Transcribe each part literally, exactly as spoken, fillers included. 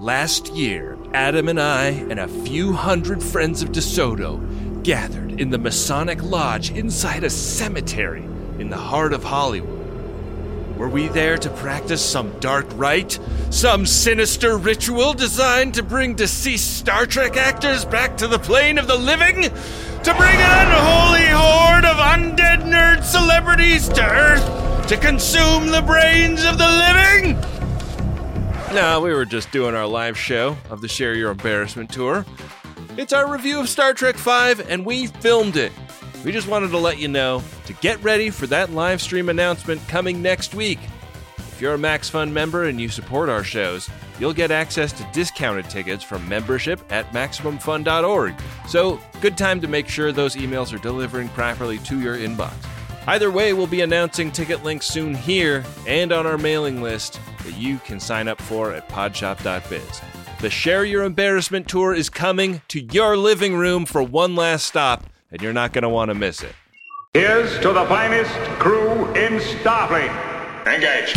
Last year, Adam and I and a few hundred friends of DeSoto gathered in the Masonic Lodge inside a cemetery in the heart of Hollywood. Were we there to practice some dark rite? Some sinister ritual designed to bring deceased Star Trek actors back to the plane of the living? To bring an unholy horde of undead nerd celebrities to Earth to consume the brains of the living? No, we were just doing our live show of the Share Your Embarrassment tour. It's our review of Star Trek five, and we filmed it. We just wanted to let you know to get ready for that live stream announcement coming next week. If you're a MaxFun member and you support our shows, you'll get access to discounted tickets from membership at Maximum Fun dot org. So, good time to make sure those emails are delivering properly to your inbox. Either way, we'll be announcing ticket links soon here and on our mailing list that you can sign up for at podshop dot biz. The Share Your Embarrassment tour is coming to your living room for one last stop, and you're not going to want to miss it. Here's to the finest crew in Starfleet. Engage.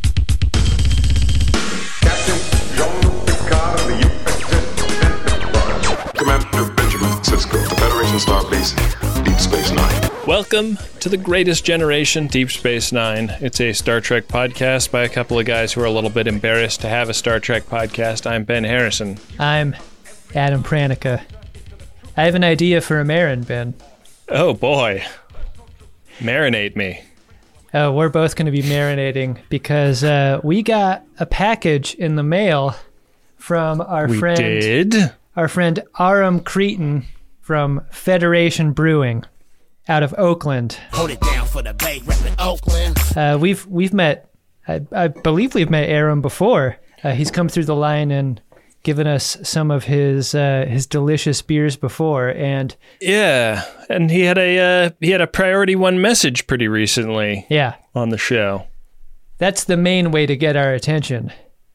Captain Jean-Luc Picard of the U S S Enterprise. Commander Benjamin Sisko, the Federation Starbase, Deep Space Nine. Welcome to The Greatest Generation, Deep Space Nine. It's a Star Trek podcast by a couple of guys who are a little bit embarrassed to have a Star Trek podcast. I'm Ben Harrison. I'm Adam Pranica. I have an idea for a Marin, Ben. Oh boy. Marinate me. Uh, we're both going to be marinating because uh, we got a package in the mail from our we friend, did? our friend Aram Cretan from Federation Brewing out of Oakland. Hold it down for the Bay, reppin' Oakland. Uh, we've we've met, I, I believe we've met Aram before. Uh, he's come through the line and given us some of his uh, his delicious beers before, and yeah, and he had a uh, he had a priority one message pretty recently. Yeah, on the show. That's the main way to get our attention.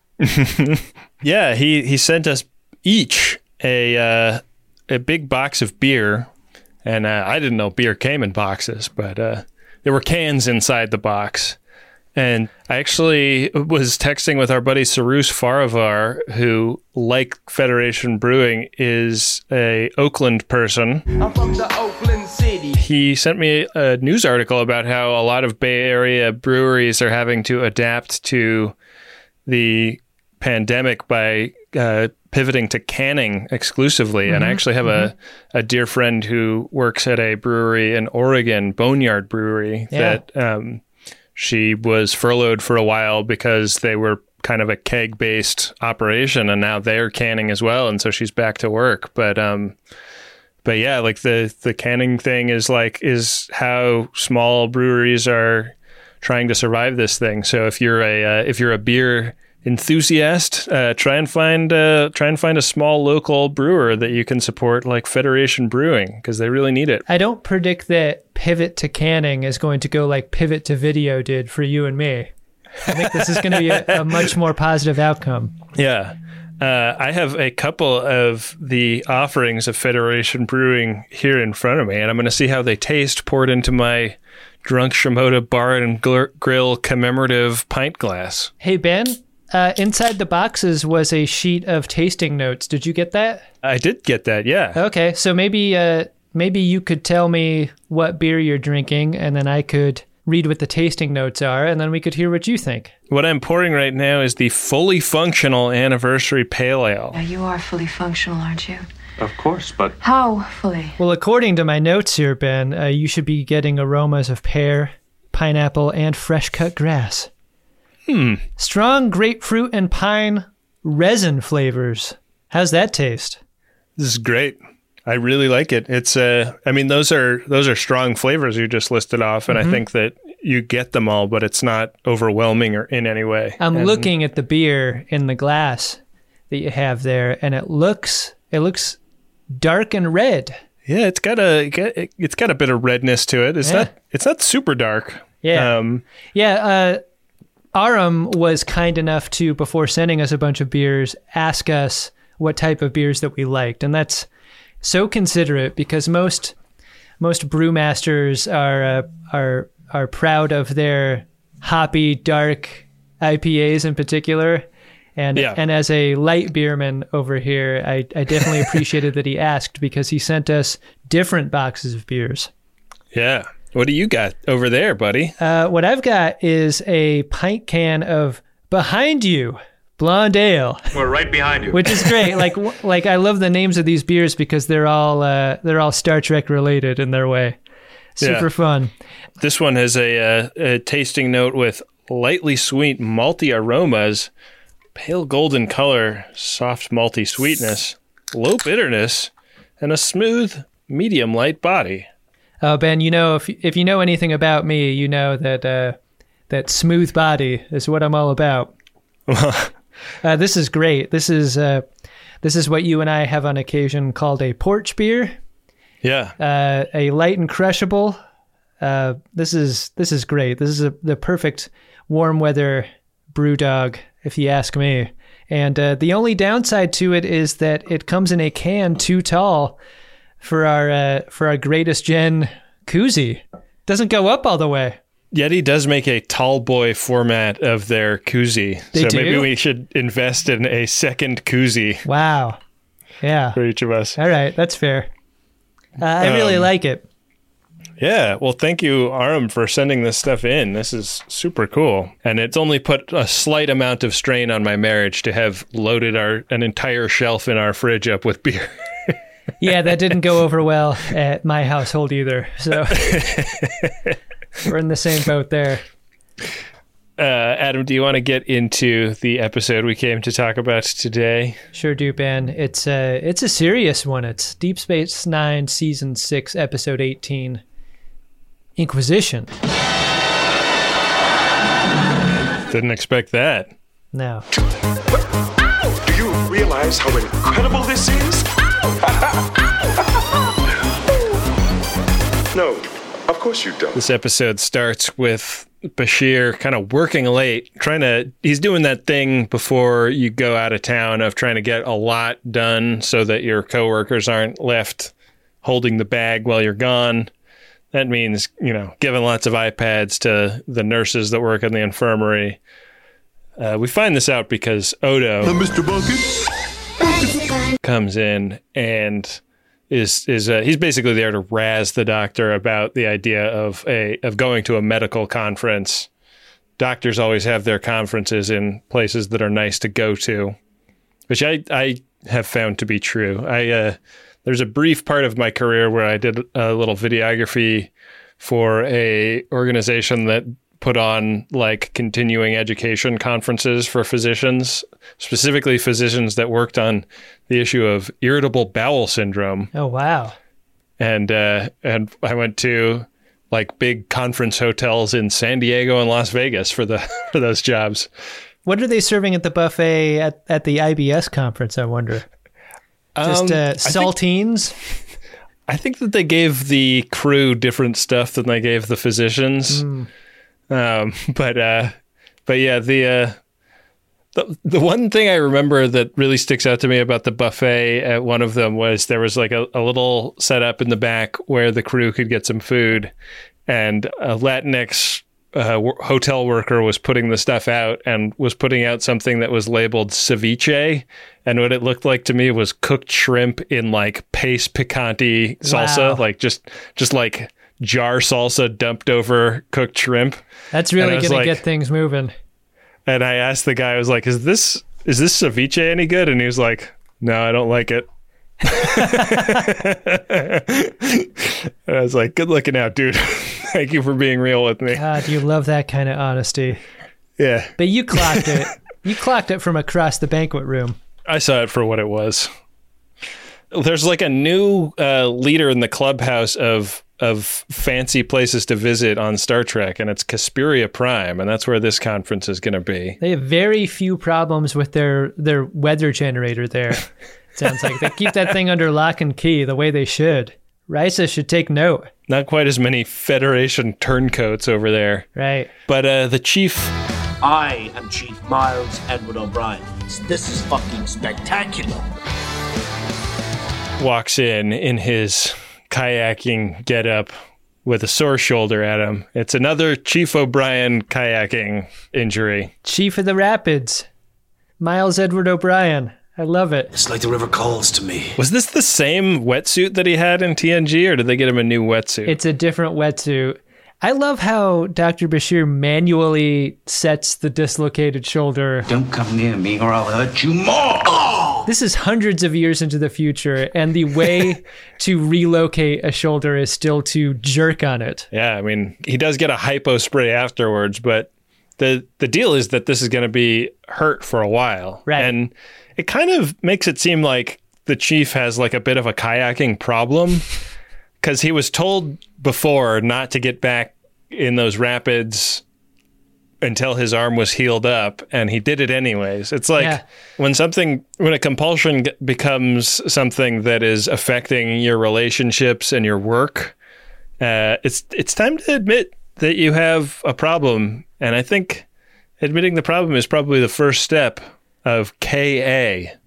Yeah, he he sent us each a uh, a big box of beer, and uh, I didn't know beer came in boxes, but uh, there were cans inside the box. And I actually was texting with our buddy Sarus Faravar, who, like Federation Brewing, is a Oakland person. I'm from the Oakland City. He sent me a news article about how a lot of Bay Area breweries are having to adapt to the pandemic by uh, pivoting to canning exclusively. Mm-hmm. And I actually have mm-hmm. a, a dear friend who works at a brewery in Oregon, Boneyard Brewery, yeah. that... Um, She was furloughed for a while because they were kind of a keg-based operation, and now they're canning as well, and so she's back to work. But um, but yeah, like the the canning thing is like is how small breweries are trying to survive this thing. So if you're a uh, if you're a beer enthusiast, uh, try and find uh, try and find a small local brewer that you can support, like Federation Brewing, because they really need it. I don't predict that pivot to canning is going to go like pivot to video did for you and me. I think this is going to be a, a much more positive outcome. Yeah. Uh, I have a couple of the offerings of Federation Brewing here in front of me, and I'm going to see how they taste poured into my Drunk Shimoda Bar and Grill commemorative pint glass. Hey, Ben, uh, inside the boxes was a sheet of tasting notes. Did you get that? I did get that, yeah. Okay, so maybe... Uh, Maybe you could tell me what beer you're drinking, and then I could read what the tasting notes are, and then we could hear what you think. What I'm pouring right now is the Fully Functional Anniversary Pale Ale. Now, you are fully functional, aren't you? Of course, but... How fully? Well, according to my notes here, Ben, uh, you should be getting aromas of pear, pineapple, and fresh-cut grass. Hmm. Strong grapefruit and pine resin flavors. How's that taste? This is great. I really like it. It's uh, I mean, those are those are strong flavors you just listed off, and mm-hmm. I think that you get them all, but it's not overwhelming or in any way. I'm and, looking at the beer in the glass that you have there, and it looks it looks dark and red. Yeah, it's got a it's got a bit of redness to it. It's yeah. not it's not super dark. Yeah, um, yeah. Uh, Aram was kind enough to, before sending us a bunch of beers, ask us what type of beers that we liked, and that's so considerate, because most most brewmasters are uh, are are proud of their hoppy, dark I P As in particular, And Yeah. and as a light beerman over here, I, I definitely appreciated that he asked because he sent us different boxes of beers. Yeah. What do you got over there, buddy? Uh, what I've got is a pint can of Behind You Blonde Ale. We're right behind you. Which is great. Like, w- like I love the names of these beers because they're all uh, they're all Star Trek related in their way. Super Yeah. fun. This one has a, uh, a tasting note with lightly sweet malty aromas, pale golden color, soft malty sweetness, low bitterness, and a smooth, medium light body. Oh, Ben, you know if if you know anything about me, you know that uh, that smooth body is what I'm all about. uh, this is great. This is uh, this is what you and I have on occasion called a porch beer. Yeah. Uh, a light and crushable. Uh, this is this is great. This is a, the perfect warm weather brew dog, if you ask me. And uh, the only downside to it is that it comes in a can too tall for our uh, for our greatest gen koozie. Doesn't go up all the way. Yeti does make a tall boy format of their koozie. They so do? maybe we should invest in a second koozie Wow. Yeah. for each of us. All right. That's fair. Uh, I really Um, like it. Yeah, well, thank you, Aram, for sending this stuff in. This is super cool. And it's only put a slight amount of strain on my marriage to have loaded our an entire shelf in our fridge up with beer. Yeah, that didn't go over well at my household either. So we're in the same boat there. Uh, Adam, do you want to get into the episode we came to talk about today? Sure do, Ben. It's a, it's a serious one. It's Deep Space Nine, Season six, Episode eighteen, Inquisition. Didn't expect that. No. Do you realize how incredible this is? No, of course you don't. This episode starts with Bashir kind of working late, trying to, he's doing that thing before you go out of town of trying to get a lot done so that your coworkers aren't left holding the bag while you're gone. That means, you know, giving lots of iPads to the nurses that work in the infirmary. Uh, we find this out because Odo Mister Bucket? comes in and is is uh, he's basically there to razz the doctor about the idea of a of going to a medical conference. Doctors always have their conferences in places that are nice to go to, which I I have found to be true. I uh, there's a brief part of my career where I did a little videography for a organization that put on like continuing education conferences for physicians, specifically physicians that worked on the issue of irritable bowel syndrome. Oh, wow. And uh, and I went to like big conference hotels in San Diego and Las Vegas for the for those jobs. What are they serving at the buffet at, at the I B S conference, I wonder? Just Um, uh, I think- saltines? I think that they gave the crew different stuff than they gave the physicians. Um, but uh, but yeah, the uh, the the one thing I remember that really sticks out to me about the buffet at one of them was there was like a, a little setup in the back where the crew could get some food, and a Latinx uh, w- hotel worker was putting the stuff out and was putting out something that was labeled ceviche, and what it looked like to me was cooked shrimp in like paste picante salsa, Wow. like just just like jar salsa dumped over cooked shrimp. That's And I really was going to like- get things moving. And I asked the guy, I was like, is this is this ceviche any good? And he was like, no, I don't like it. And I was like, good looking out, dude. Thank you for being real with me. God, you love that kind of honesty. Yeah. But you clocked it. You clocked it from across the banquet room. I saw it for what it was. There's like a new uh, leader in the clubhouse of of fancy places to visit on Star Trek, and it's Casperia Prime, and that's where this conference is going to be. They have very few problems with their, their weather generator there. Sounds like they keep that thing under lock and key the way they should. Risa should take note. Not quite as many Federation turncoats over there. Right. But uh, the chief I am Chief Miles Edward O'Brien. This is fucking spectacular. walks in in his kayaking getup with a sore shoulder at him. It's another Chief O'Brien kayaking injury. Chief of the Rapids. Miles Edward O'Brien. I love it. It's like the river calls to me. Was this the same wetsuit that he had in T N G, or did they get him a new wetsuit? It's a different wetsuit. I love how Doctor Bashir manually sets the dislocated shoulder. Don't come near me or I'll hurt you more. Oh! This is hundreds of years into the future, and the way to relocate a shoulder is still to jerk on it. Yeah, I mean, he does get a hypo spray afterwards, but the the deal is that this is going to be hurt for a while. Right. And it kind of makes it seem like the chief has like a bit of a kayaking problem, because he was told before not to get back in those rapids until his arm was healed up, and he did it anyways. It's like Yeah. when something, when a compulsion g- becomes something that is affecting your relationships and your work, uh, it's it's time to admit that you have a problem. And I think admitting the problem is probably the first step of K A.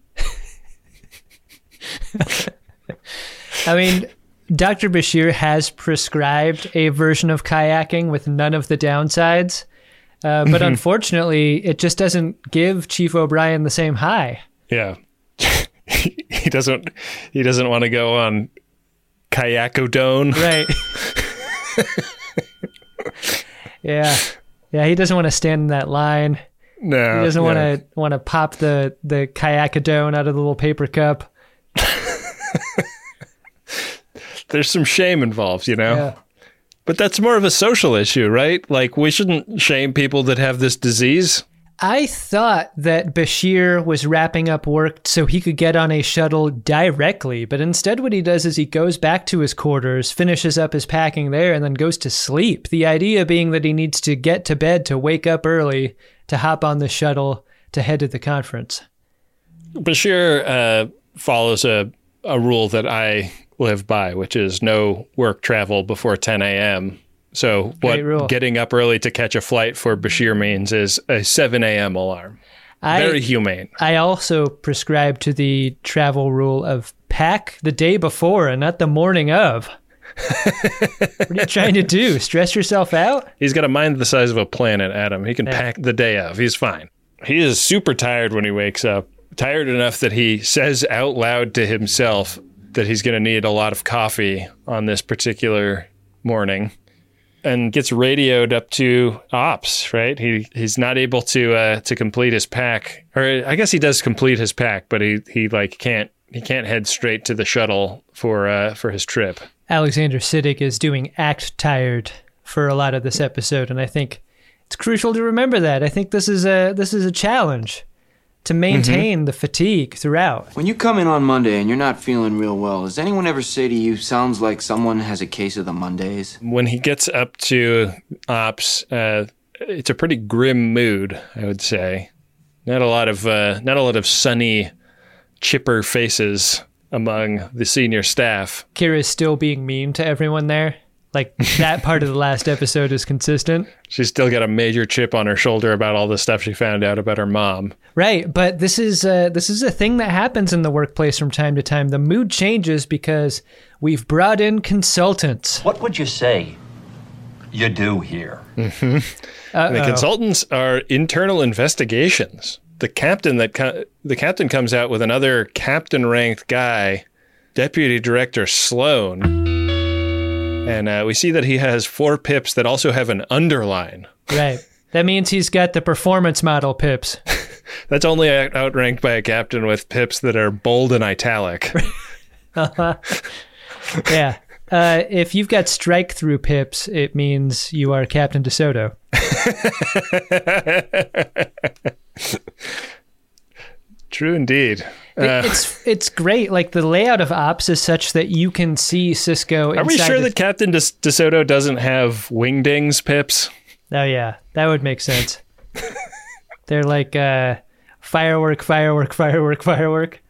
I mean, Doctor Bashir has prescribed a version of kayaking with none of the downsides, uh, but unfortunately, it just doesn't give Chief O'Brien the same high. Yeah. he doesn't he doesn't want to go on kayakodone. Right. yeah. Yeah, he doesn't want to stand in that line. No. He doesn't want yeah. to want to pop the the kayakadone out of the little paper cup. There's some shame involved, you know? Yeah. But that's more of a social issue, right? Like, we shouldn't shame people that have this disease. I thought that Bashir was wrapping up work so he could get on a shuttle directly, but instead what he does is he goes back to his quarters, finishes up his packing there, and then goes to sleep. The idea being that he needs to get to bed to wake up early to hop on the shuttle to head to the conference. Bashir uh, follows a, a rule that I live by, which is no work travel before ten a.m. So what Great rule. getting up early to catch a flight for Bashir means is a seven a.m. alarm. I, Very humane. I also prescribe to the travel rule of pack the day before and not the morning of. What are you trying to do? Stress yourself out? He's got a mind the size of a planet, Adam. He can Yeah. pack the day of. He's fine. He is super tired when he wakes up. Tired enough that he says out loud to himself that he's going to need a lot of coffee on this particular morning, and gets radioed up to ops, right? He he's not able to uh, to complete his pack, or I guess he does complete his pack, but he he like can't he can't head straight to the shuttle for uh, for his trip. Alexander Siddig is doing act tired for a lot of this episode, and I think it's crucial to remember that. I think this is a this is a challenge to maintain mm-hmm. the fatigue throughout. When you come in on Monday and you're not feeling real well, does anyone ever say to you, sounds like someone has a case of the Mondays? When he gets up to ops, uh, it's a pretty grim mood, I would say. Not a lot of uh, not a lot of sunny, chipper faces among the senior staff. Kira's still being mean to everyone there. Like, that part of the last episode is consistent. She's still got a major chip on her shoulder about all the stuff she found out about her mom. Right, but this is uh, this is a thing that happens in the workplace from time to time. The mood changes because we've brought in consultants. What would you say you do here? Mm-hmm. And the consultants are internal investigations. The captain that co- the captain comes out with another captain-ranked guy, Deputy Director Sloan. And uh, we see that he has four pips that also have an underline. Right. That means he's got the performance model pips. That's only out- outranked by a captain with pips that are bold and italic. uh-huh. Yeah. Uh, if you've got strike-through pips, it means you are Captain DeSoto. True indeed. Uh, it's it's great. Like, the layout of ops is such that you can see Sisko inside. Are we sure the... that Captain De- DeSoto doesn't have wingdings pips? Oh, yeah. That would make sense. They're like uh, firework, firework, firework, firework.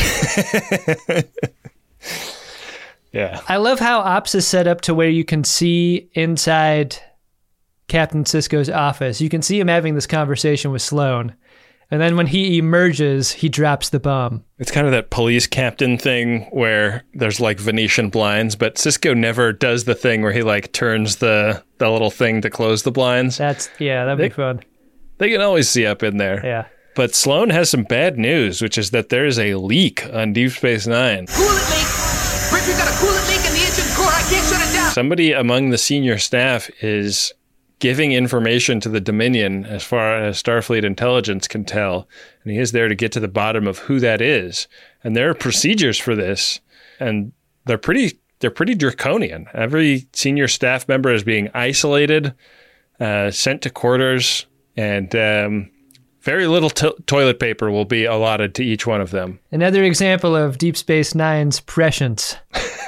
Yeah. I love how ops is set up to where you can see inside Captain Sisko's office. You can see him having this conversation with Sloan. And then when he emerges, he drops the bomb. It's kind of that police captain thing where there's like Venetian blinds, but Sisko never does the thing where he like turns the, the little thing to close the blinds. That's, yeah, that'd they, be fun. They can always see up in there. Yeah. But Sloan has some bad news, which is that there is a leak on Deep Space Nine. Coolant leak! Bridge, we got a coolant leak in the engine core. I can't shut it down. Somebody among the senior staff is giving information to the Dominion as far as Starfleet intelligence can tell, and he is there to get to the bottom of who that is. And there are procedures for this, and they're pretty they're pretty draconian. Every senior staff member is being isolated, uh, sent to quarters, and um, very little to- toilet paper will be allotted to each one of them. Another example of Deep Space Nine's prescience.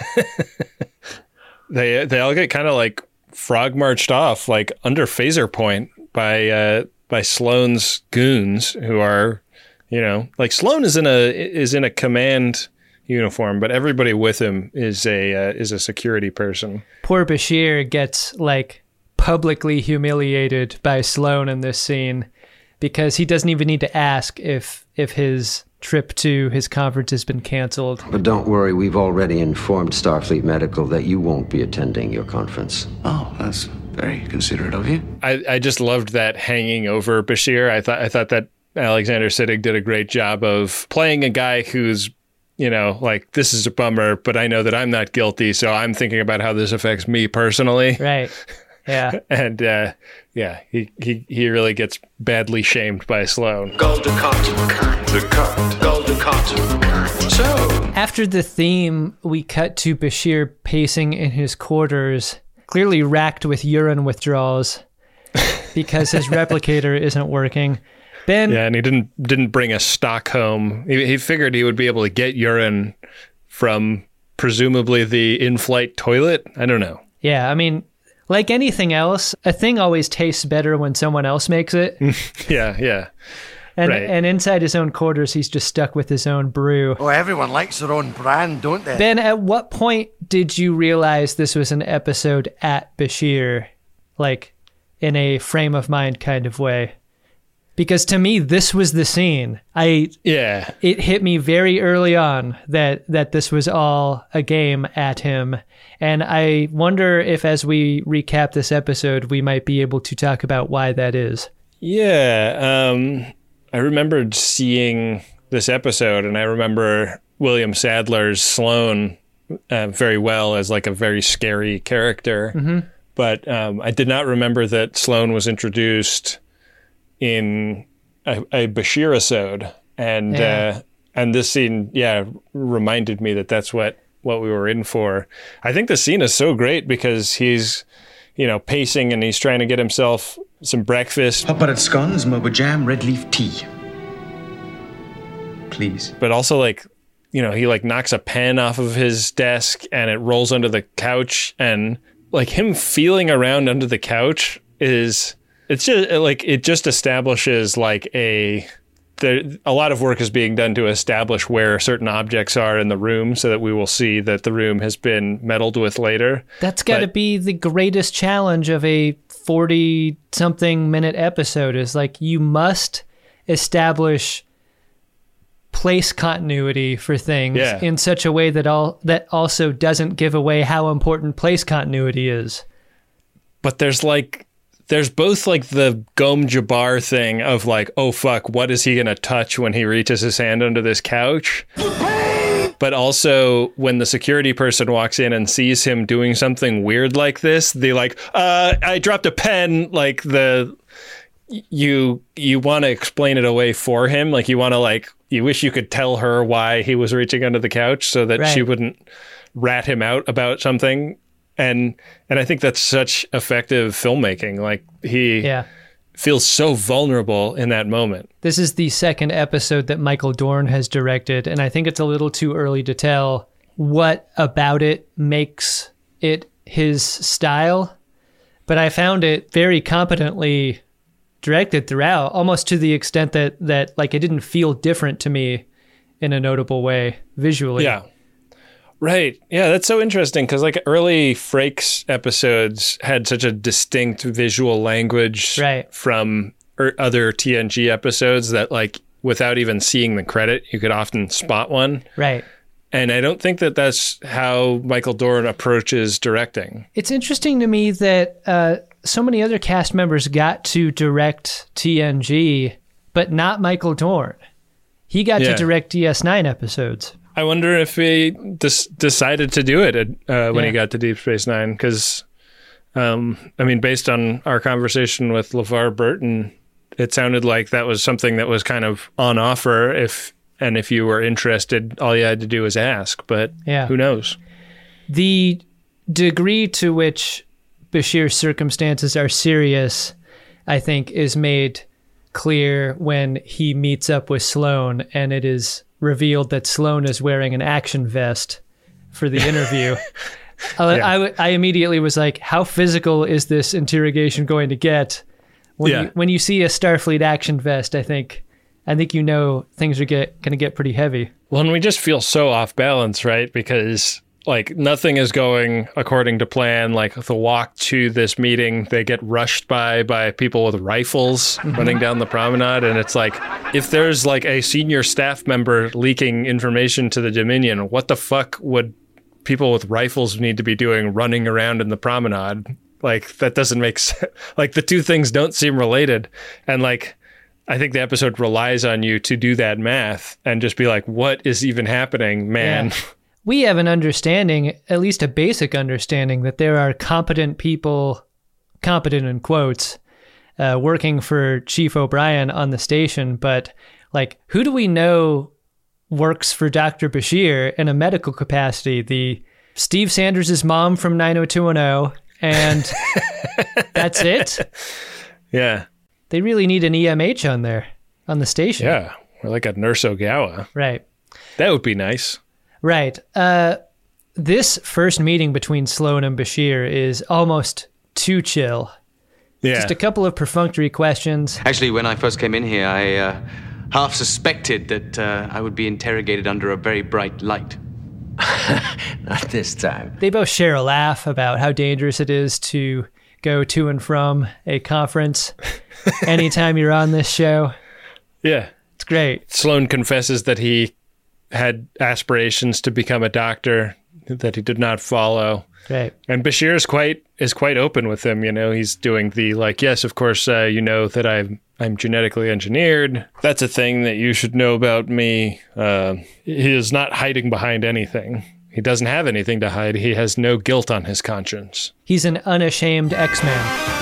they they all get kind of like frog marched off like under phaser point by uh, by Sloan's goons, who are, you know, like Sloan is in a is in a command uniform, but everybody with him is a uh, is a security person. Poor Bashir gets like publicly humiliated by Sloan in this scene because he doesn't even need to ask if if his trip to his conference has been canceled. But don't worry, we've already informed Starfleet Medical that you won't be attending your conference. Oh, that's very considerate of you. I, I just loved that hanging over Bashir. I thought I thought that Alexander Siddig did a great job of playing a guy who's, you know, like, this is a bummer, but I know that I'm not guilty, so I'm thinking about how this affects me personally. Right. Yeah. and uh, yeah, he, he, he really gets badly shamed by Sloan. Golden cotton. The cut. Golden cotton. So, after the theme, we cut to Bashir pacing in his quarters, clearly racked with urine withdrawals because his replicator isn't working. Ben, yeah, and he didn't didn't bring a stock home. He, he figured he would be able to get urine from presumably the in-flight toilet. I don't know. Yeah, I mean, like anything else, a thing always tastes better when someone else makes it. yeah, yeah. And right. and inside his own quarters, he's just stuck with his own brew. Oh, everyone likes their own brand, don't they? Ben, at what point did you realize this was an episode at Bashir? Like, in a frame of mind kind of way? Because to me, this was the scene. I yeah. It hit me very early on that that this was all a game at him. And I wonder if as we recap this episode, we might be able to talk about why that is. Yeah. Um, I remembered seeing this episode, and I remember William Sadler's Sloan uh, very well as like a very scary character. Mm-hmm. But um, I did not remember that Sloan was introduced in a, a Bashir episode, and Yeah. uh, and this scene, yeah, reminded me that that's what, what we were in for. I think the scene is so great because he's, you know, pacing and he's trying to get himself some breakfast. Papa at scones, moba jam, red leaf tea. Please. But also, like, you know, he like knocks a pen off of his desk and it rolls under the couch, and like him feeling around under the couch is, it's just like, it just establishes like a, there, a lot of work is being done to establish where certain objects are in the room so that we will see that the room has been meddled with later. That's got to But- be the greatest challenge of a forty-something minute episode, is like you must establish place continuity for things Yeah. in such a way that all that also doesn't give away how important place continuity is. But there's like, there's both like the Gom Jabbar thing of like, oh fuck, what is he going to touch when he reaches his hand under this couch? But also when the security person walks in and sees him doing something weird like this, they like, uh, I dropped a pen, like the, you, you want to explain it away for him. Like you want to like, you wish you could tell her why he was reaching under the couch so that Right. she wouldn't rat him out about something. And and I think that's such effective filmmaking. Like he Yeah. feels so vulnerable in that moment. This is the second episode that Michael Dorn has directed, and I think it's a little too early to tell what about it makes it his style. But I found it very competently directed throughout, almost to the extent that, that like it didn't feel different to me in a notable way visually. Yeah. Right. Yeah, that's so interesting because like early Frakes episodes had such a distinct visual language Right. from er, other T N G episodes that like without even seeing the credit, you could often spot one. Right. And I don't think that that's how Michael Dorn approaches directing. It's interesting to me that uh, so many other cast members got to direct T N G but not Michael Dorn. He got Yeah. to direct D S nine episodes. I wonder if he des- decided to do it uh, when Yeah. he got to Deep Space Nine, because, um, I mean, based on our conversation with LeVar Burton, it sounded like that was something that was kind of on offer. If and if you were interested, all you had to do was ask. But Yeah. who knows? The degree to which Bashir's circumstances are serious, I think, is made clear when he meets up with Sloane, and it is revealed that Sloane is wearing an action vest for the interview. I, Yeah. I, w- I immediately was like, how physical is this interrogation going to get? When, Yeah. you, when you see a Starfleet action vest, I think I think you know things are get going to get pretty heavy. Well, and we just feel so off balance, right? Because like nothing is going according to plan. Like the walk to this meeting, they get rushed by by people with rifles running down the promenade, and it's like, if there's like a senior staff member leaking information to the Dominion, what the fuck would people with rifles need to be doing running around in the promenade? Like that doesn't make sense. Like the two things don't seem related, and like I think the episode relies on you to do that math and just be like, what is even happening, man? Yeah. We have an understanding, at least a basic understanding, that there are competent people, competent in quotes, uh, working for Chief O'Brien on the station. But like, who do we know works for Doctor Bashir in a medical capacity? The Steve Sanders' mom from nine oh two one oh, and that's it? Yeah. They really need an E M H on there, on the station. Yeah. Or like a Nurse Ogawa. Right. That would be nice. Right. Uh, this first meeting between Sloane and Bashir is almost too chill. Yeah. Just a couple of perfunctory questions. Actually, when I first came in here, I uh, half suspected that uh, I would be interrogated under a very bright light. Not this time. They both share a laugh about how dangerous it is to go to and from a conference anytime you're on this show. Yeah. It's great. Sloane confesses that he had aspirations to become a doctor that he did not follow. Right. And Bashir is quite is quite open with him. You know, he's doing the like, yes, of course, uh, you know that I'm I'm genetically engineered. That's a thing that you should know about me. Uh, he is not hiding behind anything. He doesn't have anything to hide. He has no guilt on his conscience. He's an unashamed X-Man.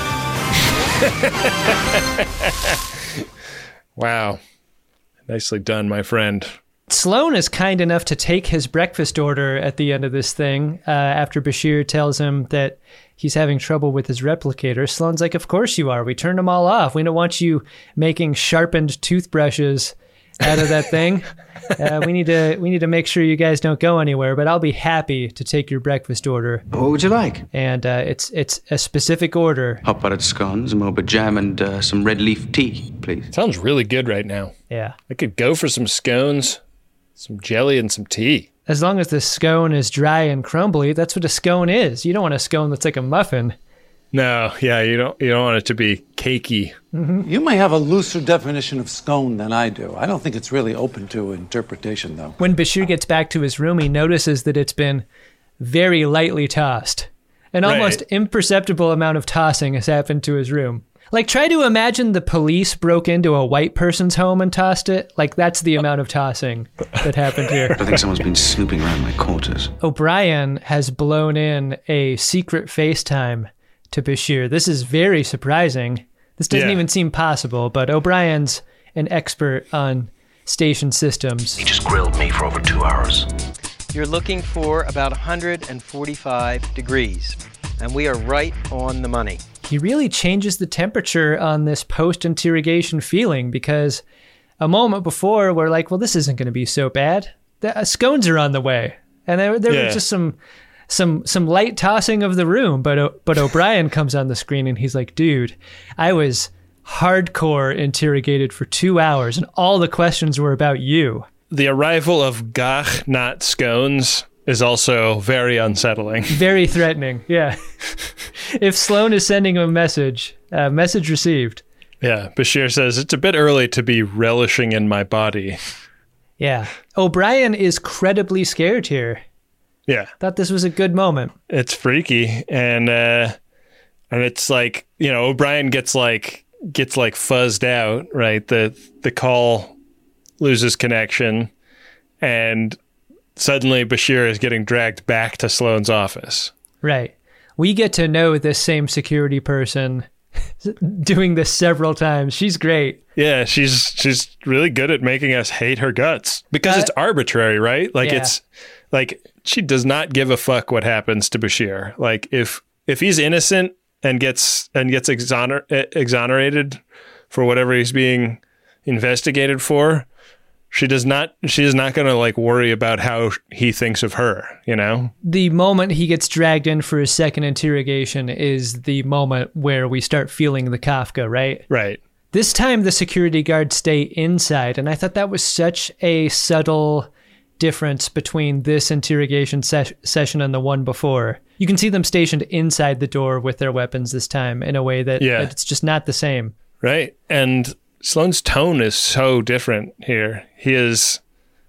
Wow. Nicely done, my friend. Sloane is kind enough to take his breakfast order at the end of this thing uh, after Bashir tells him that he's having trouble with his replicator. Sloane's like, of course you are. We turned them all off. We don't want you making sharpened toothbrushes out of that thing. Uh, we need to we need to make sure you guys don't go anywhere, but I'll be happy to take your breakfast order. What would you like? And uh, it's it's a specific order. Hot buttered scones, moba jam, and uh, some red leaf tea, please. Sounds really good right now. Yeah. I could go for some scones, some jelly, and some tea. As long as the scone is dry and crumbly, that's what a scone is. You don't want a scone that's like a muffin. No, yeah, you don't you don't want it to be cakey. Mm-hmm. You may have a looser definition of scone than I do. I don't think it's really open to interpretation, though. When Bashir gets back to his room, he notices that it's been very lightly tossed. An Right. almost imperceptible amount of tossing has happened to his room. Like, try to imagine the police broke into a white person's home and tossed it. Like, that's the amount of tossing that happened here. I think someone's been snooping around my quarters. O'Brien has blown in a secret FaceTime to Bashir. This is very surprising. This doesn't Yeah. even seem possible, but O'Brien's an expert on station systems. He just grilled me for over two hours. You're looking for about one hundred forty-five degrees, and we are right on the money. He really changes the temperature on this post-interrogation feeling, because a moment before we're like, well, this isn't going to be so bad. The uh, scones are on the way. And there, there Yeah. was just some some some light tossing of the room, but O- but O'Brien comes on the screen and he's like, dude, I was hardcore interrogated for two hours and all the questions were about you. The arrival of gach, not scones, is also very unsettling. Very threatening, yeah. If Sloane is sending him a message, uh, message received. Yeah, Bashir says, it's a bit early to be relishing in my body. Yeah. O'Brien is credibly scared here. Yeah. Thought this was a good moment. It's freaky. And, uh, and it's like, you know, O'Brien gets like gets like fuzzed out, right? The the call loses connection, and suddenly Bashir is getting dragged back to Sloane's office. Right. We get to know this same security person doing this several times. She's great. Yeah, she's she's really good at making us hate her guts because uh, it's arbitrary, right? Like yeah. it's like she does not give a fuck what happens to Bashir. Like if if he's innocent and gets and gets exoner- exonerated for whatever he's being investigated for, she does not she is not going to like worry about how he thinks of her, you know? The moment he gets dragged in for his second interrogation is the moment where we start feeling the Kafka, right? Right. This time the security guards stay inside, and I thought that was such a subtle difference between this interrogation ses- session and the one before. You can see them stationed inside the door with their weapons this time in a way that, yeah. that it's just not the same. Right. And Sloane's tone is so different here. He is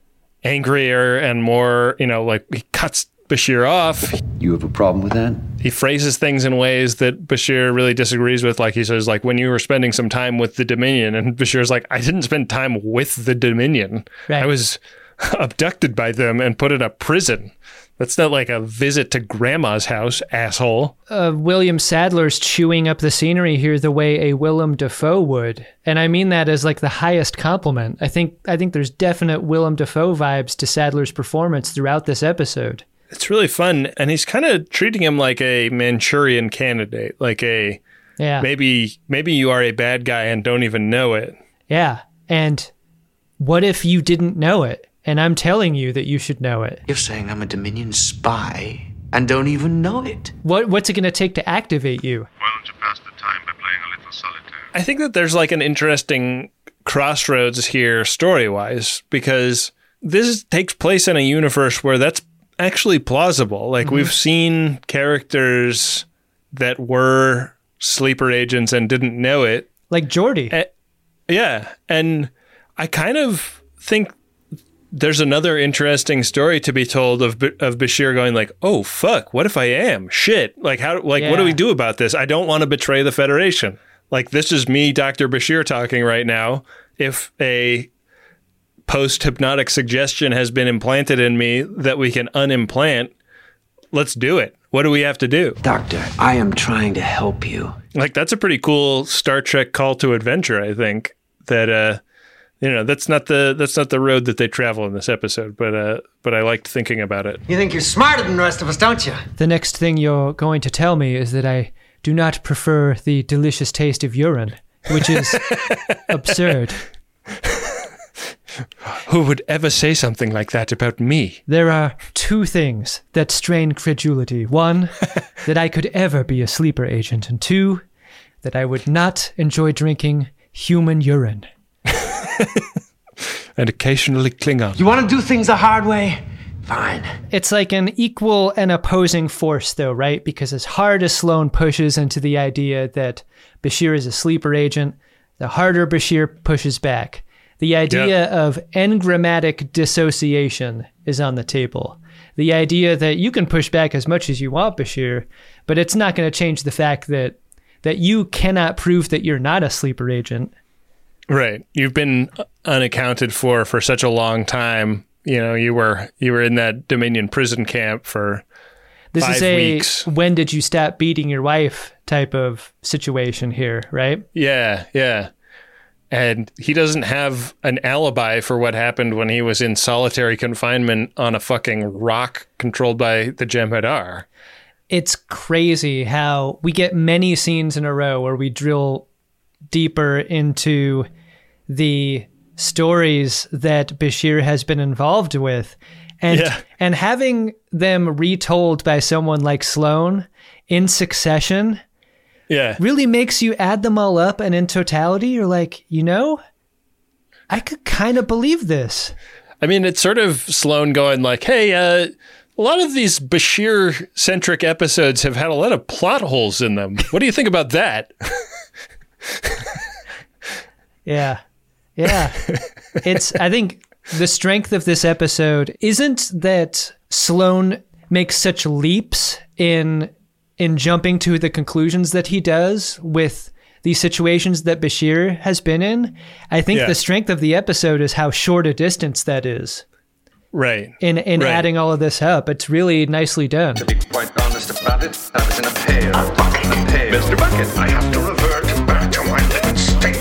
angrier and more, you know, like he cuts Bashir off. You have a problem with that? He phrases things in ways that Bashir really disagrees with. Like he says, like, when you were spending some time with the Dominion, and Bashir's like, I didn't spend time with the Dominion. Right. I was abducted by them and put in a prison. That's not like a visit to grandma's house, asshole. Uh, William Sadler's chewing up the scenery here the way a Willem Dafoe would. And I mean that as like the highest compliment. I think I think there's definite Willem Dafoe vibes to Sadler's performance throughout this episode. It's really fun. And he's kind of treating him like a Manchurian candidate, like a, yeah. maybe maybe you are a bad guy and don't even know it. Yeah. And what if you didn't know it? And I'm telling you that you should know it. You're saying I'm a Dominion spy and don't even know it. What What's it going to take to activate you? Why don't you pass the time by playing a little solitaire? I think that there's like an interesting crossroads here story-wise, because this takes place in a universe where that's actually plausible. Like mm-hmm. we've seen characters that were sleeper agents and didn't know it. Like Geordi. Uh, yeah. And I kind of think there's another interesting story to be told of of Bashir going like, oh, fuck, what if I am? Shit. Like, how? Like, yeah. what do we do about this? I don't want to betray the Federation. Like, this is me, Doctor Bashir, talking right now. If a post-hypnotic suggestion has been implanted in me that we can unimplant, let's do it. What do we have to do? Doctor, I am trying to help you. Like, that's a pretty cool Star Trek call to adventure, I think, that, uh, you know, that's not the that's not the road that they travel in this episode, but uh, but I liked thinking about it. You think you're smarter than the rest of us, don't you? The next thing you're going to tell me is that I do not prefer the delicious taste of urine, which is absurd. Who would ever say something like that about me? There are two things that strain credulity. One, that I could ever be a sleeper agent, and two, that I would not enjoy drinking human urine. And occasionally Klingon. You want to do things the hard way? Fine. It's like an equal and opposing force, though, right? Because as hard as Sloane pushes into the idea that Bashir is a sleeper agent, the harder Bashir pushes back. The idea yep. of engrammatic dissociation is on the table. The idea that you can push back as much as you want, Bashir, but it's not going to change the fact that that you cannot prove that you're not a sleeper agent. Right. You've been unaccounted for for such a long time. You know, you were you were in that Dominion prison camp for this five is a weeks. When did you stop beating your wife type of situation here, right? Yeah, yeah. And he doesn't have an alibi for what happened when he was in solitary confinement on a fucking rock controlled by the Jem'Hadar. It's crazy how we get many scenes in a row where we drill deeper into the stories that Bashir has been involved with. And yeah. and having them retold by someone like Sloane in succession yeah. really makes you add them all up, and in totality, you're like, you know, I could kind of believe this. I mean, it's sort of Sloane going like, hey, uh, a lot of these Bashir-centric episodes have had a lot of plot holes in them. What do you think about that? yeah. Yeah. It's, I think the strength of this episode isn't that Sloane makes such leaps in in jumping to the conclusions that he does with these situations that Bashir has been in. I think Yeah. the strength of the episode is how short a distance that is. Right. In in Right. adding all of this up. It's really nicely done. To be quite honest about it, I was in a pail. A bucket. A pail. Mister Bucket, I have to revert back to my living state.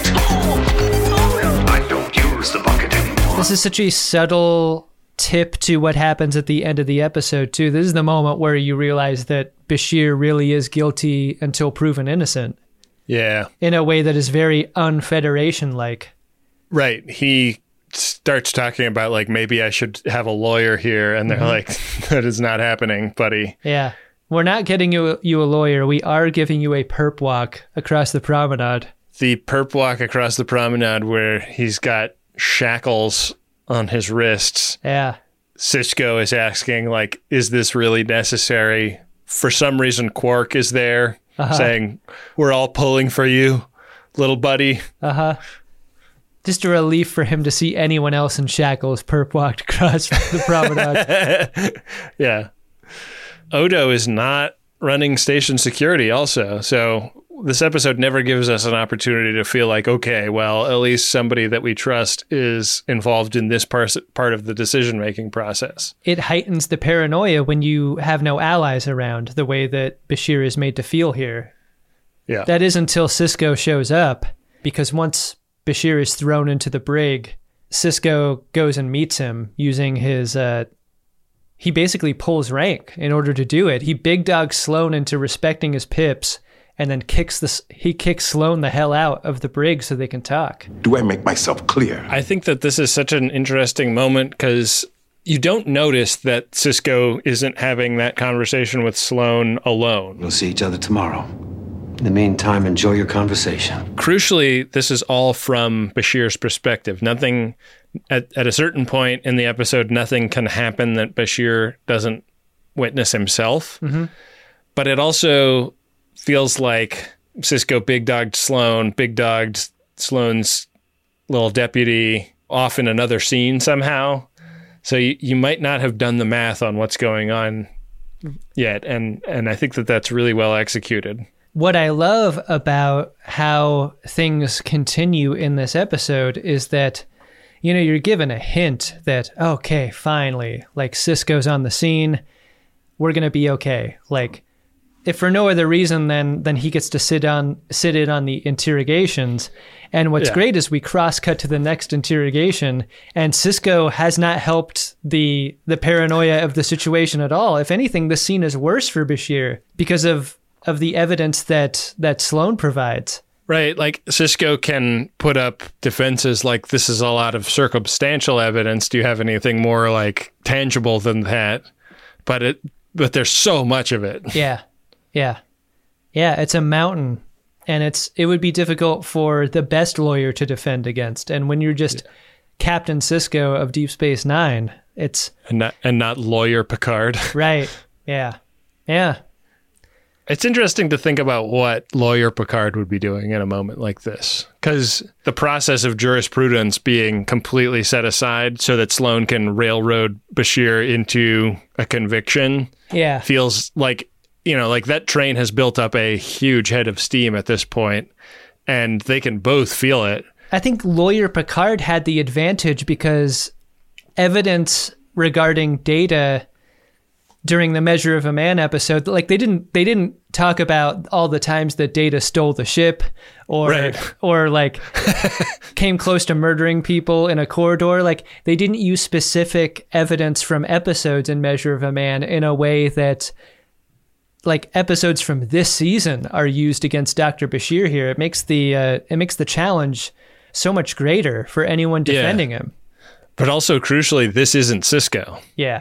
I don't use the bucket anymore. This is such a subtle tip to what happens at the end of the episode, too. This is the moment where you realize that Bashir really is guilty until proven innocent Yeah. in a way that is very unfederation-like. Right. He starts talking about, like, maybe I should have a lawyer here. And they're Mhm. like, that is not happening, buddy. Yeah. We're not getting you, you a lawyer. We are giving you a perp walk across the promenade. The perp walk across the promenade where he's got shackles on his wrists. Yeah. Sisko is asking, like, is this really necessary? For some reason, Quark is there Uh-huh. saying, we're all pulling for you, little buddy. Uh-huh. Just a relief for him to see anyone else in shackles perp walked across the promenade. Yeah. Odo is not running station security also. So this episode never gives us an opportunity to feel like, okay, well, at least somebody that we trust is involved in this par- part of the decision-making process. It heightens the paranoia when you have no allies around, the way that Bashir is made to feel here. Yeah. That is until Sisko shows up, because once Bashir is thrown into the brig, Sisko goes and meets him using his... Uh, he basically pulls rank in order to do it. He big dogs Sloan into respecting his pips, and then kicks the he kicks Sloan the hell out of the brig so they can talk. Do I make myself clear? I think that this is such an interesting moment because you don't notice that Sisko isn't having that conversation with Sloan alone. We'll see each other tomorrow. In the meantime, enjoy your conversation. Crucially, this is all from Bashir's perspective. Nothing, at, at a certain point in the episode, nothing can happen that Bashir doesn't witness himself. Mm-hmm. But it also feels like Sisko big dogged Sloan, big dogged Sloan's little deputy off in another scene somehow. So you, you might not have done the math on what's going on yet. And, and I think that that's really well executed. What I love about how things continue in this episode is that, you know, you're given a hint that, okay, finally, like Sisko's on the scene. We're going to be okay. Like, if for no other reason than than he gets to sit on sit in on the interrogations. And what's Yeah. great is we cross cut to the next interrogation, and Sisko has not helped the the paranoia of the situation at all. If anything, this scene is worse for Bashir because of of the evidence that that Sloan provides. Right, like Sisko can put up defenses like this is all out of circumstantial evidence. Do you have anything more like tangible than that? But it but there's so much of it. Yeah. Yeah. Yeah, it's a mountain, and it's it would be difficult for the best lawyer to defend against. And when you're just yeah. Captain Sisko of Deep Space Nine, it's and not and not lawyer Picard. Right. Yeah. Yeah. It's interesting to think about what lawyer Picard would be doing in a moment like this, because the process of jurisprudence being completely set aside so that Sloan can railroad Bashir into a conviction yeah. feels like, you know, like that train has built up a huge head of steam at this point, and they can both feel it. I think lawyer Picard had the advantage because evidence regarding Data during the Measure of a Man episode, like they didn't they didn't talk about all the times that Data stole the ship or right. or like came close to murdering people in a corridor. Like they didn't use specific evidence from episodes in Measure of a Man in a way that like episodes from this season are used against Doctor Bashir here. It makes the uh, it makes the challenge so much greater for anyone defending yeah. him. But also crucially, this isn't Sisko. Yeah.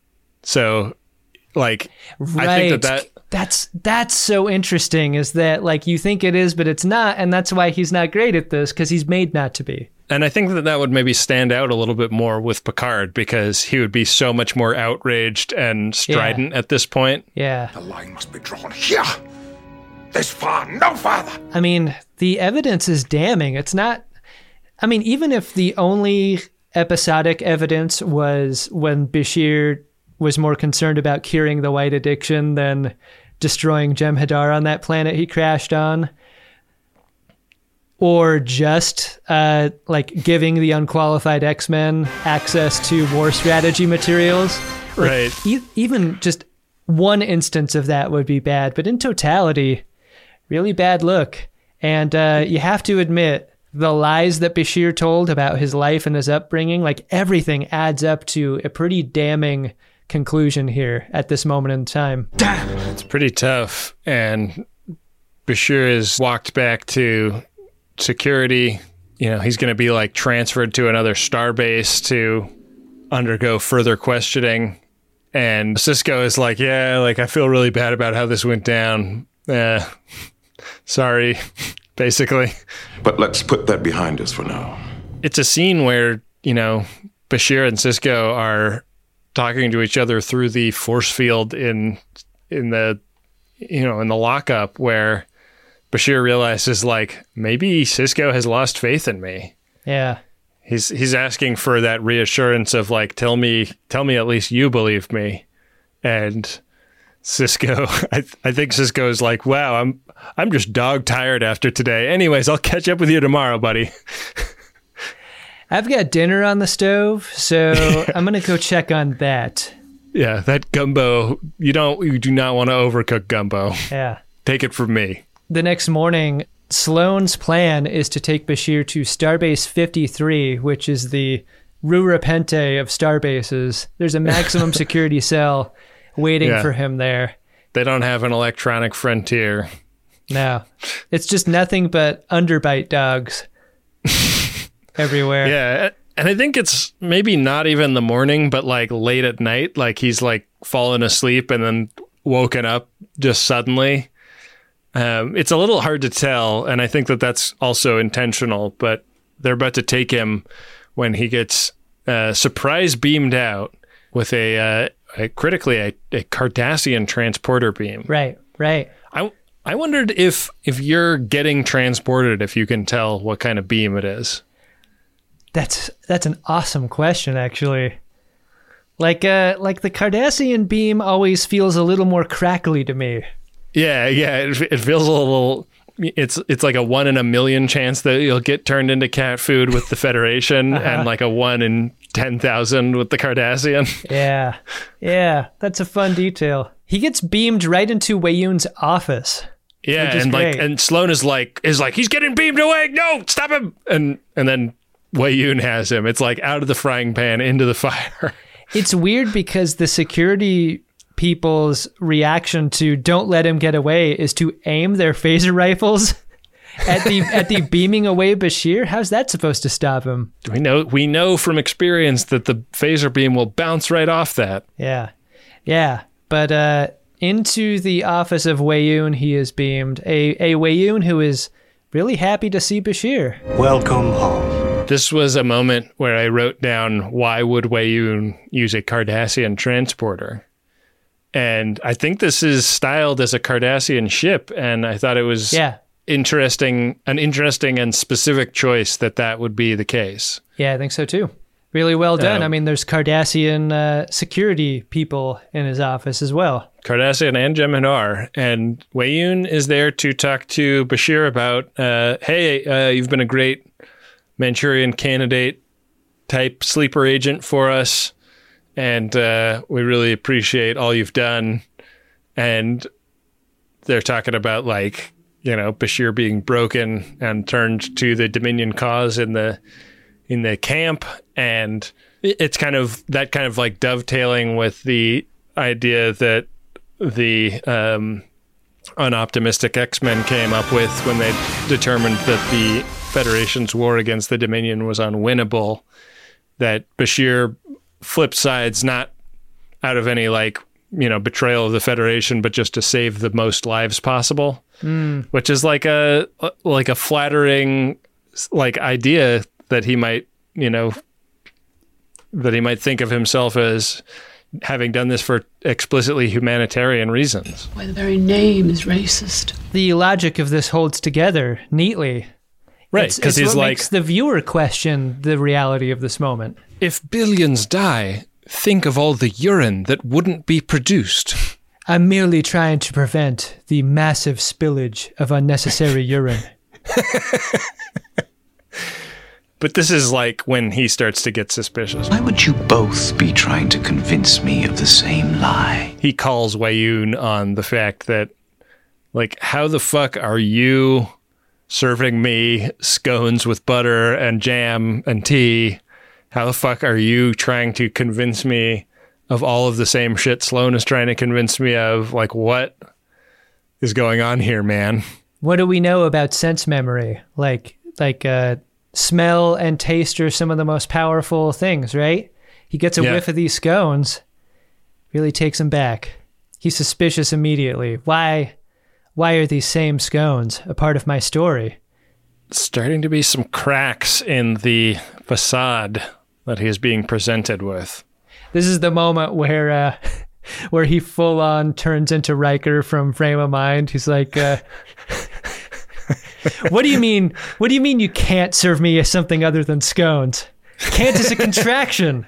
So like right. I think that, that that's that's so interesting is that like you think it is but it's not, and that's why he's not great at this, because he's made not to be. And I think that that would maybe stand out a little bit more with Picard, because he would be so much more outraged and strident yeah. at this point. Yeah. The line must be drawn here. This far, no farther. I mean, the evidence is damning. It's not, I mean, even if the only episodic evidence was when Bashir was more concerned about curing the white addiction than destroying Jem'Hadar on that planet he crashed on. or just uh, like giving the unqualified X-Men access to war strategy materials. Like, right. E- even just one instance of that would be bad, but in totality, really bad look. And uh, you have to admit, the lies that Bashir told about his life and his upbringing, like everything adds up to a pretty damning conclusion here at this moment in time. It's pretty tough. And Bashir is walked back to security. You know, he's going to be like transferred to another starbase to undergo further questioning. And Sisko is like, yeah, like I feel really bad about how this went down. Uh, sorry, basically. But let's put that behind us for now. It's a scene where, you know, Bashir and Sisko are talking to each other through the force field in in the, you know, in the lockup, where Bashir realizes, like, maybe Sisko has lost faith in me. Yeah. He's he's asking for that reassurance of, like, tell me, tell me at least you believe me. And Sisko, I I think Sisko is like, wow, I'm I'm just dog tired after today. Anyways, I'll catch up with you tomorrow, buddy. I've got dinner on the stove, so I'm gonna go check on that. Yeah, that gumbo, you don't you do not want to overcook gumbo. Yeah. Take it from me. The next morning, Sloane's plan is to take Bashir to Starbase fifty-three, which is the Rue Repente of starbases. There's a maximum security cell waiting Yeah. for him there. They don't have an electronic frontier. No. It's just nothing but underbite dogs everywhere. Yeah, and I think it's maybe not even the morning, but like late at night, like he's like fallen asleep and then woken up just suddenly. Um, it's a little hard to tell, and I think that that's also intentional, but they're about to take him when he gets uh, surprise beamed out with a, uh, a critically a, a Cardassian transporter beam. Right, right. I, I wondered if if you're getting transported, if you can tell what kind of beam it is. That's that's an awesome question, actually. Like uh, like the Cardassian beam always feels a little more crackly to me. Yeah, yeah, it, it feels a little. It's it's like a one in a million chance that you'll get turned into cat food with the Federation, Uh-huh. and like a one in ten thousand with the Cardassian. Yeah, yeah, that's a fun detail. He gets beamed right into Weyoun's office. Yeah, which is and like great. and Sloane is like is like he's getting beamed away. No, stop him! And and then Weyoun has him. It's like out of the frying pan into the fire. It's weird because the security people's reaction to "don't let him get away" is to aim their phaser rifles at the at the beaming away Bashir. How's that supposed to stop him? We know we know from experience that the phaser beam will bounce right off that. Yeah, yeah. But uh, into the office of Weyoun he is beamed. A a Weyoun who is really happy to see Bashir. Welcome home. This was a moment where I wrote down, why would Weyoun use a Cardassian transporter? And I think this is styled as a Cardassian ship, and I thought it was Yeah. interesting, an interesting and specific choice that that would be the case. Yeah, I think so too. Really well done. Um, I mean, there's Cardassian uh, security people in his office as well. Cardassian and Jem'Hadar, and Weyoun is there to talk to Bashir about, uh, hey, uh, you've been a great Manchurian candidate type sleeper agent for us, and uh, we really appreciate all you've done. And they're talking about, like, you know, Bashir being broken and turned to the Dominion cause in the in the camp, and it's kind of that kind of like dovetailing with the idea that the um, unoptimistic X-Men came up with when they determined that the Federation's war against the Dominion was unwinnable, that Bashir flipped sides not out of any, like, you know, betrayal of the Federation, but just to save the most lives possible, Mm. which is like a like a flattering like idea that he might, you know, that he might think of himself as having done this for explicitly humanitarian reasons. Why, the very name is racist. The logic of this holds together neatly. Right, It's- 'cause it's he's what like- makes the viewer question the reality of this moment. If billions die, think of all the urine that wouldn't be produced. I'm merely trying to prevent the massive spillage of unnecessary urine. But this is like when he starts to get suspicious. Why would you both be trying to convince me of the same lie? He calls Weyoun on the fact that, like, how the fuck are you serving me scones with butter and jam and tea? How the fuck are you trying to convince me of all of the same shit Sloane is trying to convince me of? Like, what is going on here, man? What do we know about sense memory? Like, like, uh, smell and taste are some of the most powerful things, right? He gets a Yeah. whiff of these scones, really takes him back. He's suspicious immediately. Why, why are these same scones a part of my story? Starting to be some cracks in the facade that he is being presented with. This is the moment where, uh, where he full on turns into Riker from Frame of Mind. He's like, uh, what do you mean? What do you mean you can't serve me as something other than scones? Can't is a contraction.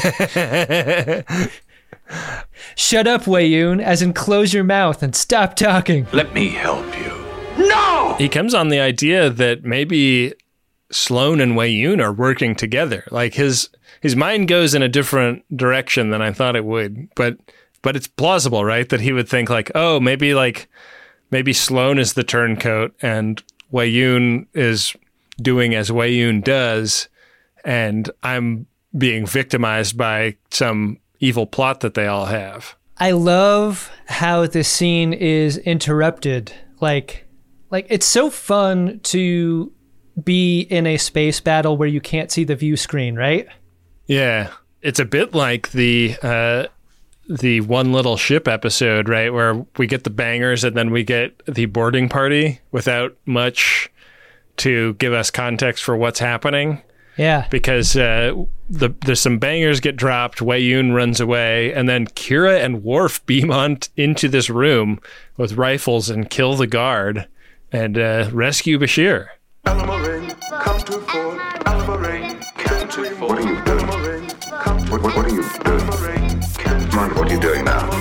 Shut up, Weyoun, as in close your mouth and stop talking. Let me help you. No! He comes on the idea that maybe Sloane and Weyoun are working together. Like his his mind goes in a different direction than I thought it would. But but it's plausible, right? That he would think like, oh, maybe like maybe Sloane is the turncoat and Weyoun is doing as Weyoun does, and I'm being victimized by some evil plot that they all have. I love how this scene is interrupted. Like, like it's so fun to be in a space battle where you can't see the view screen, right? Yeah, it's a bit like the uh, the One Little Ship episode, right, where we get the bangers and then we get the boarding party without much to give us context for what's happening. Yeah, because uh, the there's some bangers get dropped, Weyoun runs away, and then Kira and Worf beam on t- into this room with rifles and kill the guard and uh, rescue Bashir. Alamarin, come to Fort. Alamarin, come to Fort. What are you doing? What, what, what are you doing? Come on, what are you doing now?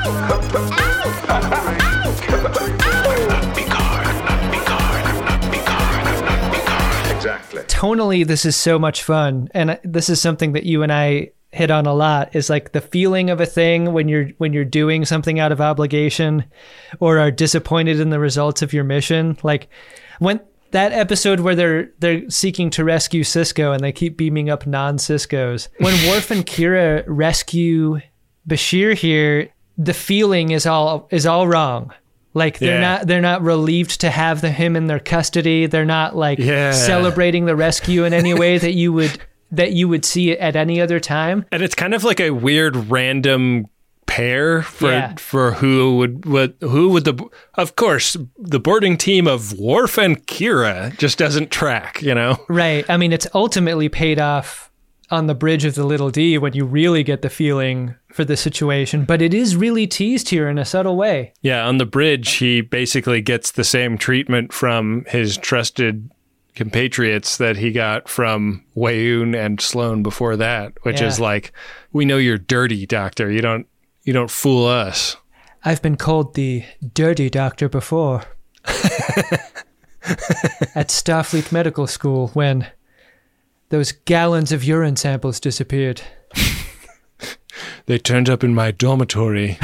Exactly. Tonally, this is so much fun, and this is something that you and I hit on a lot. Is like the feeling of a thing when you're when you're doing something out of obligation, or are disappointed in the results of your mission. Like when that episode where they're they're seeking to rescue Sisko and they keep beaming up non-Siskos. When Worf and Kira rescue Bashir here, the feeling is all is all wrong. Like they're Yeah. not they're not relieved to have the, him in their custody. They're not like Yeah. celebrating the rescue in any way that you would that you would see it at any other time. And it's kind of like a weird random pair for Yeah. for who would would who would the of course the boarding team of Worf and Kira just doesn't track, you know. Right. I mean, it's ultimately paid off on the bridge of the Little D when you really get the feeling for the situation, but it is really teased here in a subtle way. Yeah, on the bridge he basically gets the same treatment from his trusted compatriots that he got from Weyoun and Sloane before that, which Yeah. is like, we know you're dirty, Doctor. You don't you don't fool us. I've been called the dirty doctor before. At Starfleet Medical School when those gallons of urine samples disappeared. They turned up in my dormitory.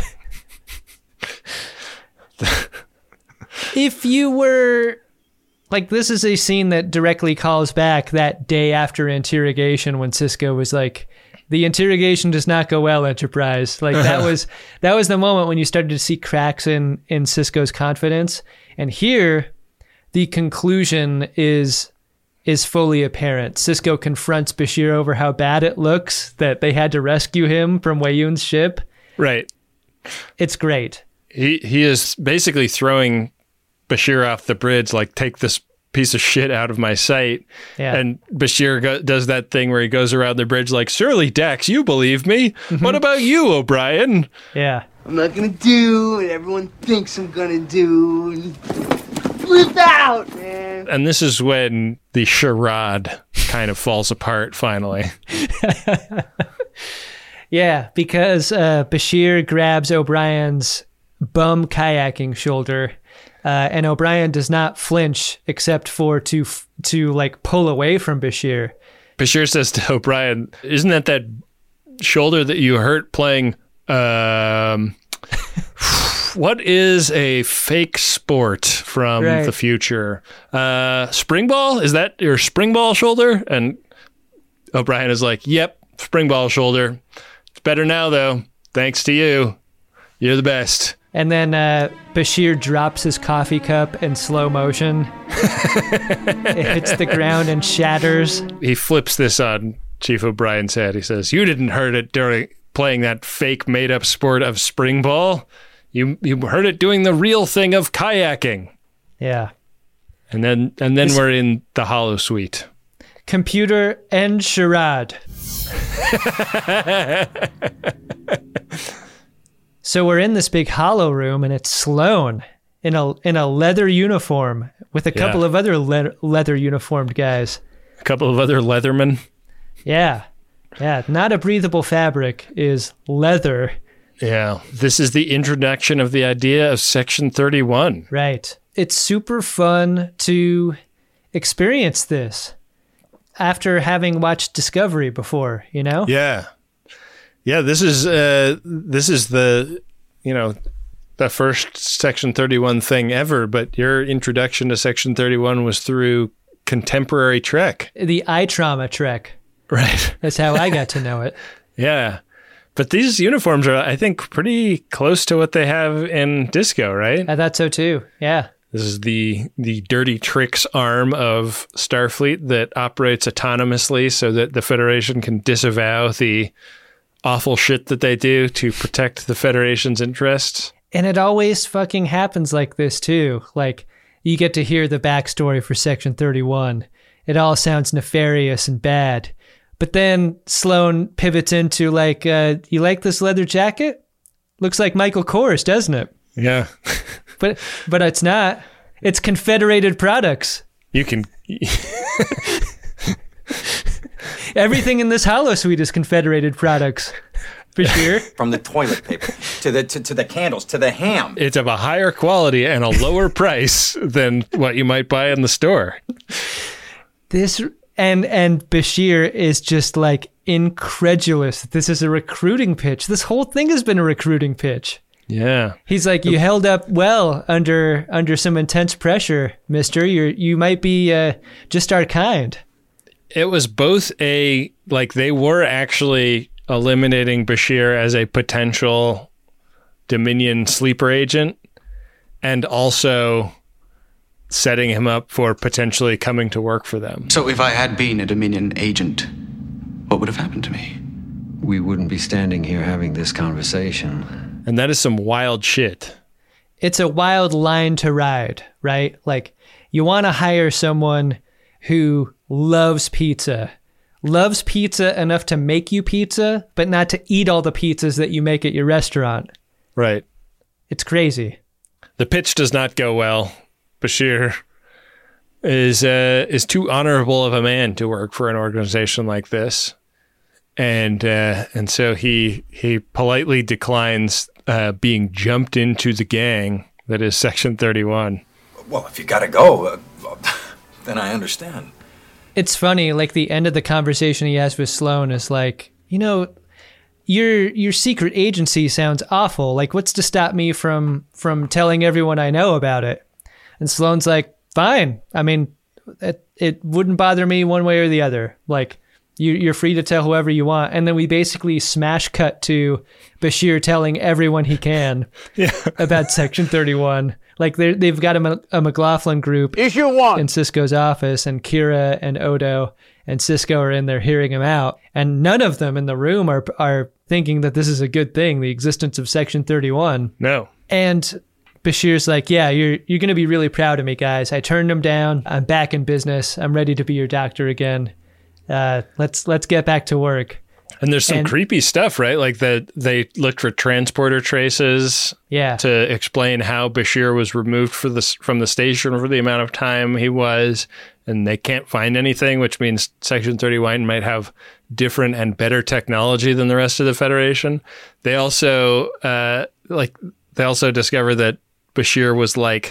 If you were... Like, this is a scene that directly calls back that day after interrogation when Sisko was like, the interrogation does not go well, Enterprise. Like, that was that was the moment when you started to see cracks in, in Sisko's confidence. And here, the conclusion is is fully apparent. Sisko confronts Bashir over how bad it looks that they had to rescue him from Weyoun's ship. Right. It's great. He he is basically throwing Bashir off the bridge, like, take this piece of shit out of my sight. Yeah. And Bashir go- does that thing where he goes around the bridge like, surely, Dax, you believe me. Mm-hmm. What about you, O'Brien? Yeah. I'm not gonna do what everyone thinks I'm gonna do. Flip out, man. And this is when the charade kind of falls apart, finally. Yeah, because uh, Bashir grabs O'Brien's bum kayaking shoulder Uh, and O'Brien does not flinch except for to to like pull away from Bashir. Bashir says to O'Brien, "Isn't that that shoulder that you hurt playing? Um, what is a fake sport from Right. the future? Uh, spring ball? Is that your spring ball shoulder?" And O'Brien is like, "Yep, spring ball shoulder. It's better now, though. Thanks to you. You're the best." And then uh, Bashir drops his coffee cup in slow motion. It hits the ground and shatters. He flips this on Chief O'Brien's head. He says, "You didn't hurt it during playing that fake made-up sport of spring ball. You you heard it doing the real thing of kayaking." Yeah. And then and then This- we're in the Hollow Suite. Computer and charade. So we're in this big hollow room, and it's Sloan in a in a leather uniform with a Yeah. couple of other le- leather uniformed guys. A couple of other Leathermen. Yeah, yeah. Not a breathable fabric is leather. Yeah. This is the introduction of the idea of Section thirty-one. Right. It's super fun to experience this after having watched Discovery before, you know? Yeah. Yeah, this is uh, this is the, you know, the first Section thirty-one thing ever, but your introduction to Section thirty-one was through contemporary Trek. The eye trauma trek. Right. That's how I got to know it. Yeah. But these uniforms are, I think, pretty close to what they have in Disco, right? I thought so too. Yeah. This is the the dirty tricks arm of Starfleet that operates autonomously so that the Federation can disavow the awful shit that they do to protect the Federation's interests. And it always fucking happens like this too. Like, you get to hear the backstory for Section thirty-one. It all sounds nefarious and bad. But then Sloan pivots into like, uh, you like this leather jacket? Looks like Michael Kors, doesn't it? Yeah. But but it's not. It's Confederated products. You can... Everything in this Hollow Suite is Confederated products. For sure. From the toilet paper to the to, to the candles to the ham. It's of a higher quality and a lower price than what you might buy in the store. This and and Bashir is just like incredulous. This is a recruiting pitch. This whole thing has been a recruiting pitch. Yeah. He's like, you held up well under under some intense pressure, mister. You're you might be uh, just our kind. It was both a, like, they were actually eliminating Bashir as a potential Dominion sleeper agent and also setting him up for potentially coming to work for them. So if I had been a Dominion agent, what would have happened to me? We wouldn't be standing here having this conversation. And that is some wild shit. It's a wild line to ride, right? Like, you want to hire someone who loves pizza, loves pizza enough to make you pizza, but not to eat all the pizzas that you make at your restaurant. Right. It's crazy. The pitch does not go well. Bashir is uh, is too honorable of a man to work for an organization like this, and uh, and so he he politely declines uh, being jumped into the gang that is Section thirty-one. Well, if you gotta go, uh, then I understand. It's funny, like the end of the conversation he has with Sloan is like, you know, your your secret agency sounds awful. Like, what's to stop me from from telling everyone I know about it? And Sloan's like, fine. I mean, it, it wouldn't bother me one way or the other. Like, you, you're free to tell whoever you want. And then we basically smash cut to Bashir telling everyone he can yeah. about Section thirty-one. Like, they've got a, a McLaughlin group Issue one. in Cisco's office, and Kira and Odo and Cisco are in there hearing him out. And none of them in the room are are thinking that this is a good thing, the existence of Section thirty-one. No. And Bashir's like, yeah, you're you're going to be really proud of me, guys. I turned him down. I'm back in business. I'm ready to be your doctor again. Uh, let's let's get back to work. And there's some And- creepy stuff, right? Like that they looked for transporter traces Yeah. to explain how Bashir was removed for the, from the station for the amount of time he was, and they can't find anything, which means Section thirty-one might have different and better technology than the rest of the Federation. They also uh, like they also discover that Bashir was like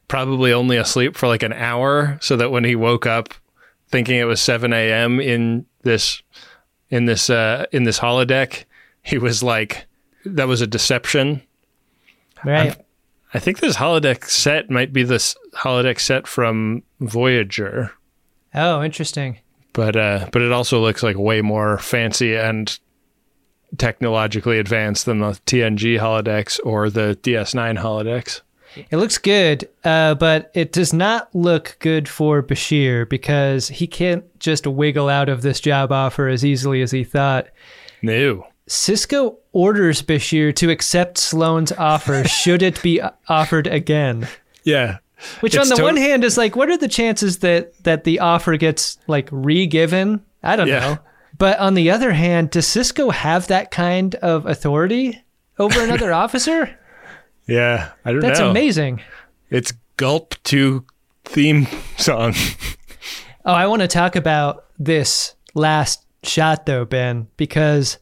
probably only asleep for like an hour, so that when he woke up thinking it was seven a.m. in this in this uh, in this holodeck, he was like, that was a deception. Right. I'm, I think this holodeck set might be this holodeck set from Voyager. Oh, interesting. But uh, but it also looks like way more fancy and technologically advanced than the T N G holodecks or the D S nine holodecks. It looks good, uh, but it does not look good for Bashir because he can't just wiggle out of this job offer as easily as he thought. No. Sisko orders Bashir to accept Sloane's offer should it be offered again. Yeah. Which It's on the to- one hand is like, what are the chances that, that the offer gets like re-given? I don't Yeah. know. But on the other hand, does Sisko have that kind of authority over another officer? Yeah, I don't That's know. amazing. It's Gulp two theme song. Oh, I want to talk about this last shot though, Ben, because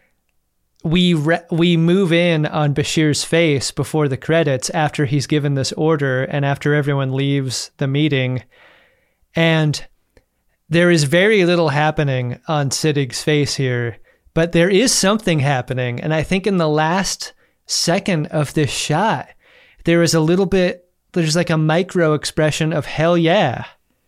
we re- we move in on Bashir's face before the credits after he's given this order and after everyone leaves the meeting. And there is very little happening on Siddig's face here, but there is something happening. And I think in the last second of this shot, there is a little bit, there's like a micro expression of hell yeah.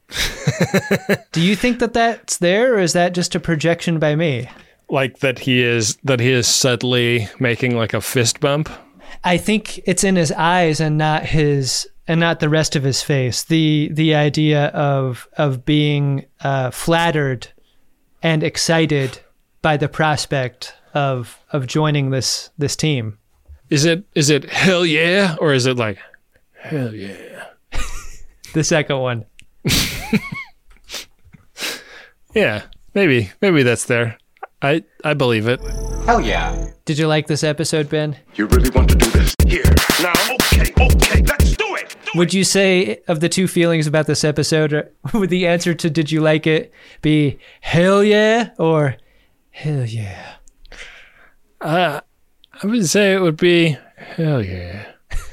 Do you think that that's there, or is that just a projection by me? Like that he is that he is subtly making like a fist bump? I think it's in his eyes and not his and not the rest of his face. The the idea of of being uh, flattered and excited by the prospect of of joining this this team. Is it is it hell yeah, or is it like hell yeah? The second one. Yeah, maybe maybe that's there. I I believe it. Hell yeah. Did you like this episode, Ben? You really want to do this? Here, now, okay, okay, let's do it! Would you say of the two feelings about this episode, would the answer to did you like it be hell yeah or hell yeah? Uh, I would say it would be hell yeah.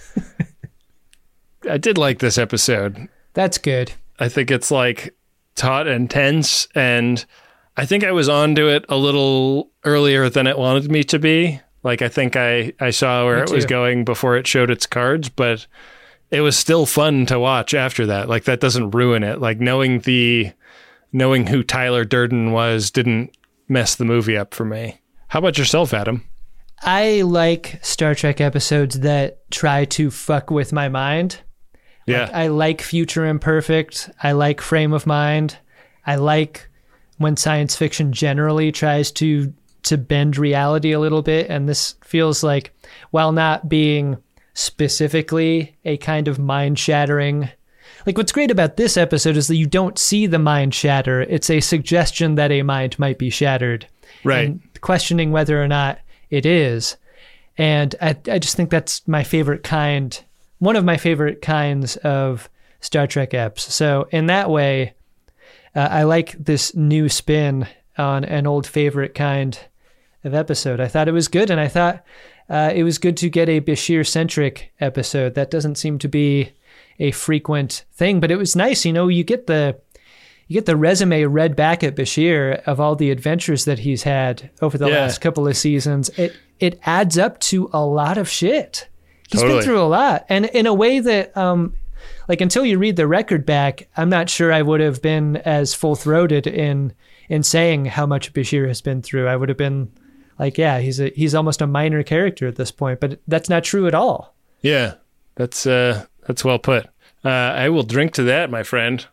I did like this episode. That's good. I think it's like taut and tense, and I think I was onto it a little earlier than it wanted me to be. Like I think I, I saw where Me it was too. going before it showed its cards, but it was still fun to watch after that. Like that doesn't ruin it. Like knowing the knowing who Tyler Durden was didn't mess the movie up for me. How about yourself, Adam? I like Star Trek episodes that try to fuck with my mind. Yeah. Like, I like Future Imperfect. I like Frame of Mind. I like when science fiction generally tries to to bend reality a little bit. And this feels like, while not being specifically a kind of mind-shattering... Like, what's great about this episode is that you don't see the mind shatter. It's a suggestion that a mind might be shattered. Right. And questioning whether or not it is. And I, I just think that's my favorite kind, one of my favorite kinds of Star Trek eps. So in that way, uh, I like this new spin on an old favorite kind of episode. I thought it was good, and I thought uh, it was good to get a Bashir-centric episode. That doesn't seem to be a frequent thing, but it was nice. You know, you get the you get the resume read back at Bashir of all the adventures that he's had over the Yeah. last couple of seasons. It it adds up to a lot of shit. He's Totally. been through a lot, and in a way that, um, like, until you read the record back, I'm not sure I would have been as full-throated in in saying how much Bashir has been through. I would have been like, yeah, he's a he's almost a minor character at this point, but that's not true at all. Yeah, that's uh, that's well put. Uh, I will drink to that, my friend.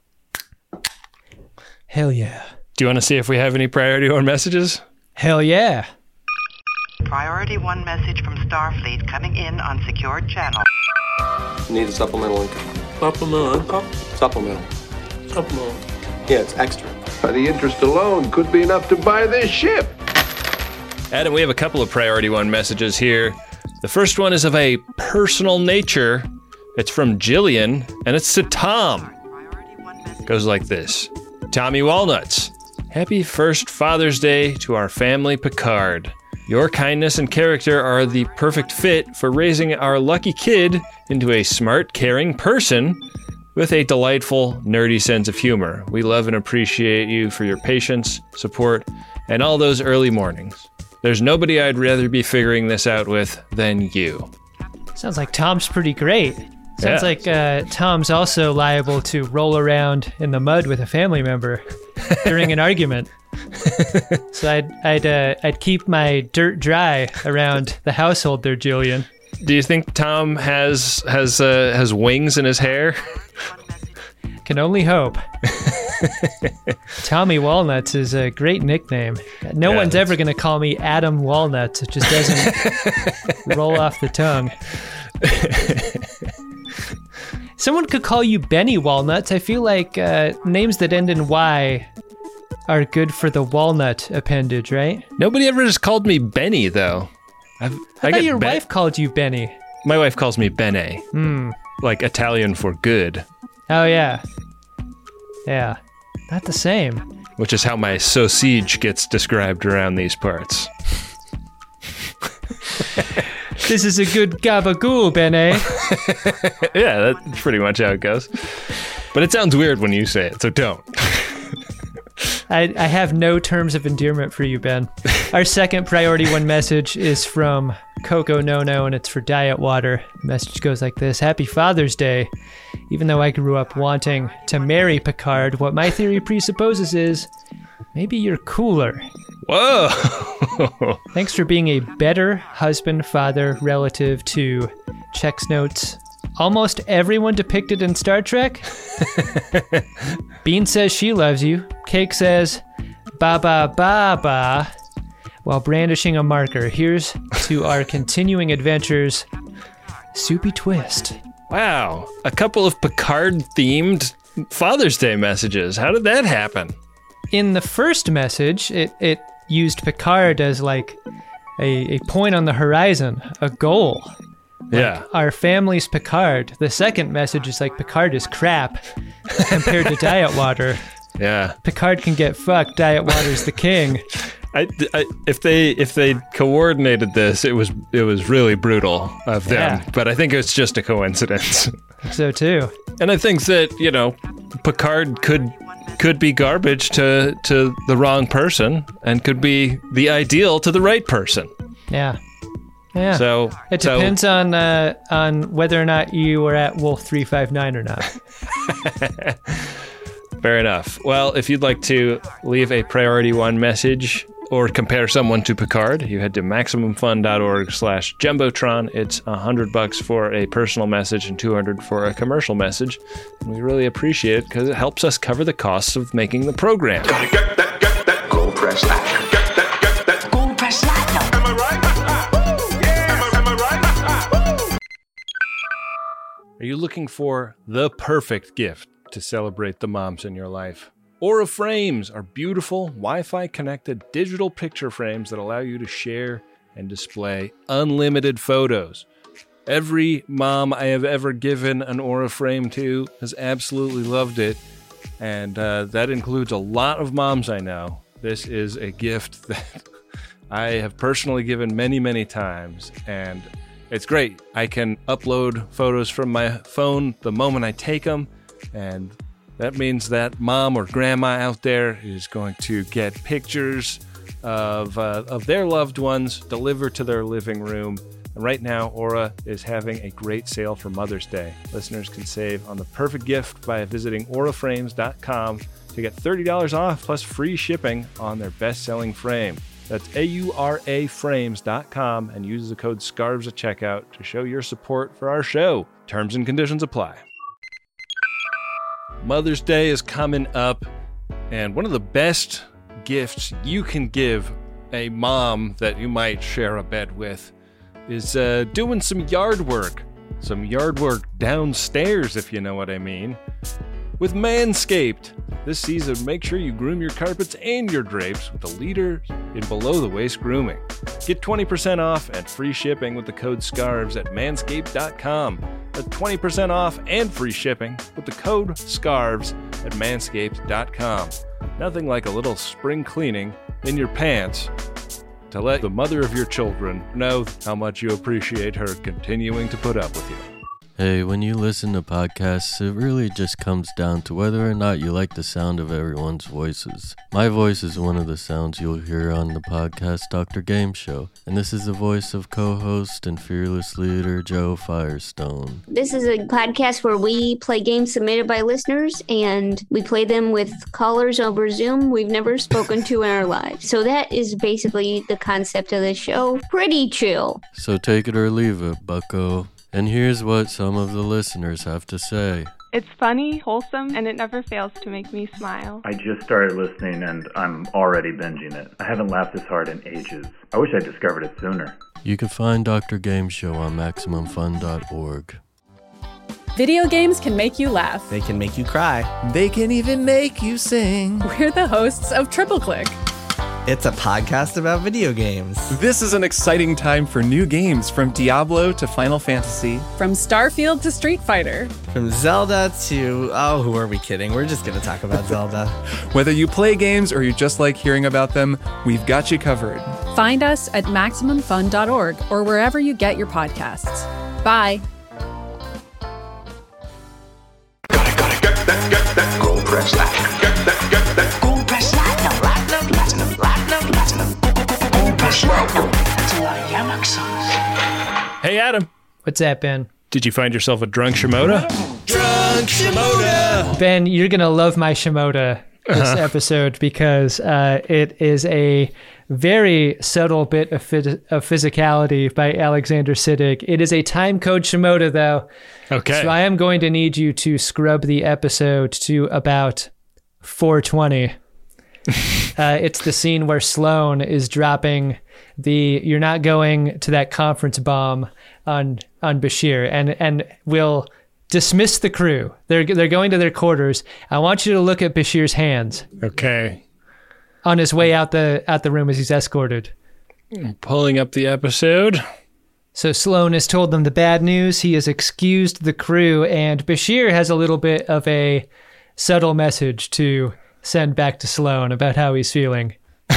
Hell yeah. Do you want to see if we have any priority one messages? Hell yeah. Priority one message from Starfleet coming in on secured channel. Need a supplemental income. Supplemental income? Supplemental. Supplemental. Yeah, it's extra. By the interest alone could be enough to buy this ship. Adam, we have a couple of priority one messages here. The first one is of a personal nature. It's from Jillian, and it's to Tom. It goes like this. Tommy Walnuts, happy first Father's Day to our family Picard. Your kindness and character are the perfect fit for raising our lucky kid into a smart, caring person with a delightful, nerdy sense of humor. We love and appreciate you for your patience, support, and all those early mornings. There's nobody I'd rather be figuring this out with than you. Sounds like Tom's pretty great. Sounds Yeah. like uh, Tom's also liable to roll around in the mud with a family member during an argument. So I'd I'd uh, I'd keep my dirt dry around the household there, Julian. Do you think Tom has has uh, has wings in his hair? Can only hope. Tommy Walnuts is a great nickname. No Yeah, one's that's- ever going to call me Adam Walnuts. It just doesn't roll off the tongue. Someone could call you Benny Walnuts. I feel like uh, names that end in Y are good for the walnut appendage, right? Nobody ever just called me Benny, though. I've, I, thought get your Ben- wife called you Benny. My wife calls me Bene, Hmm. like Italian for good, Oh, yeah. Yeah. Not the same. which is how my sausage gets described around these parts. This is a good gabagool, Benny. Yeah, that's pretty much how it goes. But it sounds weird when you say it, so don't. I, I have no terms of endearment for you, Ben. Our second priority one message is from Coco Nono, and it's for Diet Water. The message goes like this. Happy Father's Day. Even though I grew up wanting to marry Picard, what my theory presupposes is maybe you're cooler. Whoa! Thanks for being a better husband, father, relative to checks notes. Almost everyone depicted in Star Trek. Bean says she loves you. Cake says ba ba ba ba while brandishing a marker. Here's to our continuing adventures. Soupy Twist. Wow, a couple of Picard-themed Father's Day messages. How did that happen? In the first message, it, it used Picard as like a, a point on the horizon, a goal. Yeah. Our family's Picard. The second message is like Picard is crap compared to Diet Water. Yeah. Picard can get fucked. Diet Water's the king. I, I, if they if they coordinated this, it was it was really brutal of them. Yeah. But I think it's just a coincidence. So too. And I think that, you know, Picard could could be garbage to to the wrong person and could be the ideal to the right person. Yeah. Yeah. So it so- depends on uh, on whether or not you were at Wolf three five nine or not. Fair enough. Well, if you'd like to leave a priority one message or compare someone to Picard, you head to MaximumFun.org slash Jumbotron. It's a hundred bucks for a personal message and two hundred for a commercial message. And we really appreciate it because it helps us cover the costs of making the program. Gold press action. Get that, get that. Gold press platinum. Am I right? Yeah. Am I, am I right? Are you looking for the perfect gift to celebrate the moms in your life? Aura Frames are beautiful, Wi-Fi connected digital picture frames that allow you to share and display unlimited photos. Every mom I have ever given an Aura Frame to has absolutely loved it, and uh, that includes a lot of moms I know. This is a gift that I have personally given many, many times, and it's great. I can upload photos from my phone the moment I take them, and that means that mom or grandma out there is going to get pictures of uh, of their loved ones delivered to their living room. And right now, Aura is having a great sale for Mother's Day. Listeners can save on the perfect gift by visiting aura frames dot com to get thirty dollars off plus free shipping on their best-selling frame. That's A U R A frames dot com and use the code SCARVES at checkout to show your support for our show. Terms and conditions apply. Mother's Day is coming up, and one of the best gifts you can give a mom that you might share a bed with is uh, doing some yard work. Some yard work downstairs, if you know what I mean. With Manscaped. This season, make sure you groom your carpets and your drapes with the leader in below-the-waist grooming. Get twenty percent off and free shipping with the code SCARVES at manscaped dot com. That's twenty percent off and free shipping with the code SCARVES at manscaped dot com. Nothing like a little spring cleaning in your pants to let the mother of your children know how much you appreciate her continuing to put up with you. Hey, when you listen to podcasts, it really just comes down to whether or not you like the sound of everyone's voices. My voice is one of the sounds you'll hear on the podcast Doctor Game Show, and this is the voice of co-host and fearless leader Joe Firestone. This is a podcast where we play games submitted by listeners, and we play them with callers over Zoom we've never spoken to in our lives. So that is basically the concept of the show. Pretty chill. So take it or leave it, bucko. And here's what some of the listeners have to say. It's funny, wholesome, and it never fails to make me smile. I just started listening and I'm already binging it. I haven't laughed this hard in ages. I wish I discovered it sooner. You can find Doctor Game Show on Maximum Fun dot org. Video games can make you laugh. They can make you cry. They can even make you sing. We're the hosts of Triple Click. It's a podcast about video games. This is an exciting time for new games, from Diablo to Final Fantasy. From Starfield to Street Fighter. From Zelda to... Oh, who are we kidding? We're just going to talk about Zelda. Whether you play games or you just like hearing about them, we've got you covered. Find us at Maximum Fun dot org or wherever you get your podcasts. Bye. Gotta, gotta get that, get that Gold Press Platinum. Get that, get that Gold Press Platinum. Platinum, platinum, platinum, platinum. Gold Press Platinum. That's a lot of Yamak songs. Hey, Adam. What's that, Ben? Did you find yourself a drunk Shimoda? Drunk Shimoda! Ben, you're going to love my Shimoda this uh-huh. episode because uh, it is a very subtle bit of, phys- of physicality by Alexander Siddig. It is a time code Shimoda, though. Okay. So I am going to need you to scrub the episode to about four twenty. uh, it's the scene where Sloane is dropping the "you're not going to that conference" bomb on on Bashir, and and will dismiss the crew. They're they're going to their quarters. I want you to look at Bashir's hands. Okay. On his way out the out the room as he's escorted. I'm pulling up the episode. So Sloane has told them the bad news. He has excused the crew, and Bashir has a little bit of a subtle message to send back to Sloane about how he's feeling.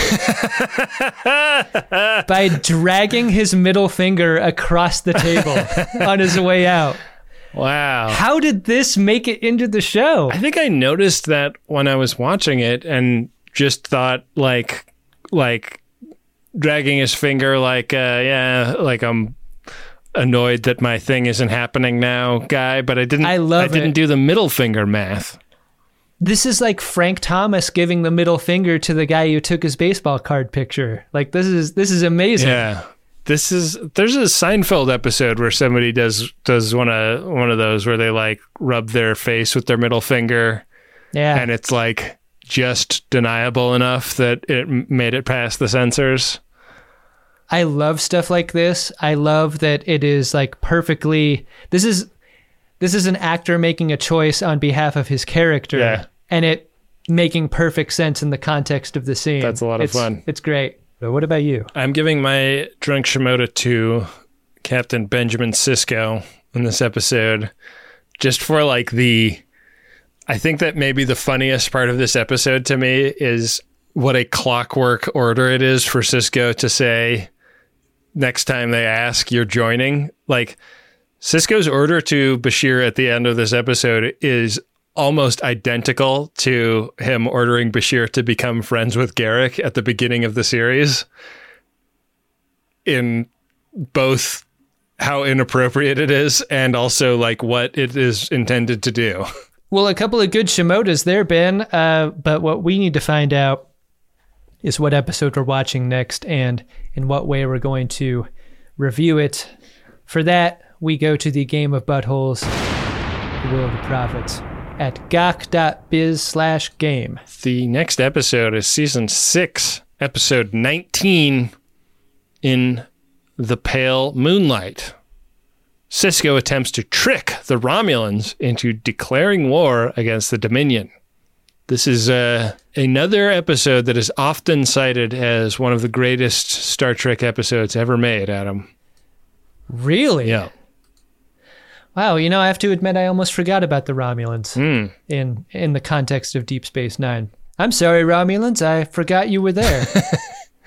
By dragging his middle finger across the table on his way out. Wow. How did this make it into the show? I think I noticed that when I was watching it and just thought like like dragging his finger like uh yeah, like I'm annoyed that my thing isn't happening now guy, but I didn't I love I didn't it. do the middle finger math. This is like Frank Thomas giving the middle finger to the guy who took his baseball card picture. Like this is this is amazing. Yeah. This is there's a Seinfeld episode where somebody does does one of one of those where they like rub their face with their middle finger. Yeah. And it's like just deniable enough that it made it past the censors. I love stuff like this. I love that it is like perfectly this is this is an actor making a choice on behalf of his character. Yeah. And it making perfect sense in the context of the scene. That's a lot of it's, fun. It's great. But what about you? I'm giving my drunk Shimoda to Captain Benjamin Sisko in this episode, just for like the, I think that maybe the funniest part of this episode to me is what a clockwork order it is for Sisko to say next time they ask, you're joining. Like Sisko's order to Bashir at the end of this episode is almost identical to him ordering Bashir to become friends with Garrick at the beginning of the series, in both how inappropriate it is and also like what it is intended to do. Well, a couple of good Shimodas there, Ben, uh, but what we need to find out is what episode we're watching next and in what way we're going to review it. For that, we go to the Game of Buttholes, the Will of the Prophets, at gawk.biz slash game. The next episode is season six, episode nineteen, In the Pale Moonlight. Sisko attempts to trick the Romulans into declaring war against the Dominion. This is uh, another episode that is often cited as one of the greatest Star Trek episodes ever made, Adam. Really? Yeah. Wow, you know, I have to admit I almost forgot about the Romulans mm. in in the context of Deep Space Nine. I'm sorry, Romulans, I forgot you were there.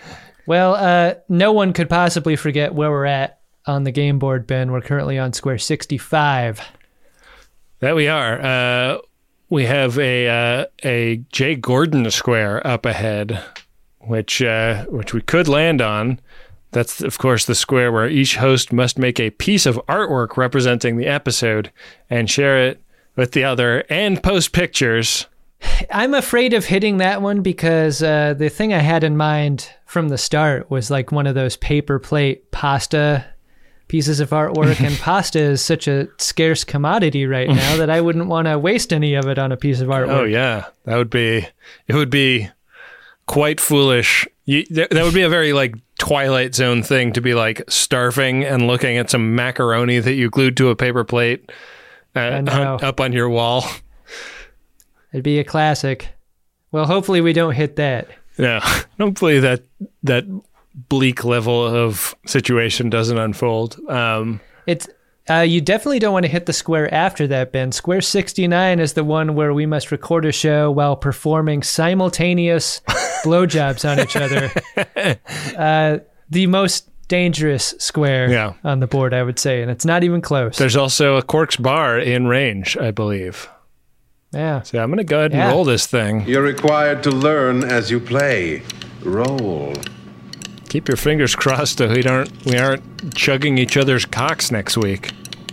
Well, uh, no one could possibly forget where we're at on the game board, Ben. We're currently on square sixty-five. That we are. Uh, we have a uh, a Jay Gordon square up ahead, which uh, which we could land on. That's, of course, the square where each host must make a piece of artwork representing the episode and share it with the other and post pictures. I'm afraid of hitting that one because uh, the thing I had in mind from the start was like one of those paper plate pasta pieces of artwork, and pasta is such a scarce commodity right now that I wouldn't want to waste any of it on a piece of artwork. Oh yeah, that would be it would be quite foolish. You, that would be a very like Twilight Zone thing to be like starving and looking at some macaroni that you glued to a paper plate uh, on, up on your wall. It'd be a classic. Well, hopefully we don't hit that. Yeah, hopefully that that bleak level of situation doesn't unfold. Um, it's uh, you definitely don't want to hit the square after that, Ben. Square sixty-nine is the one where we must record a show while performing simultaneous blowjobs on each other. Uh, the most dangerous square yeah. on the board, I would say, and it's not even close. There's also a Quark's Bar in range, I believe. Yeah. So I'm going to go ahead and yeah. roll this thing. You're required to learn as you play. Roll. Keep your fingers crossed that we aren't we aren't chugging each other's cocks next week.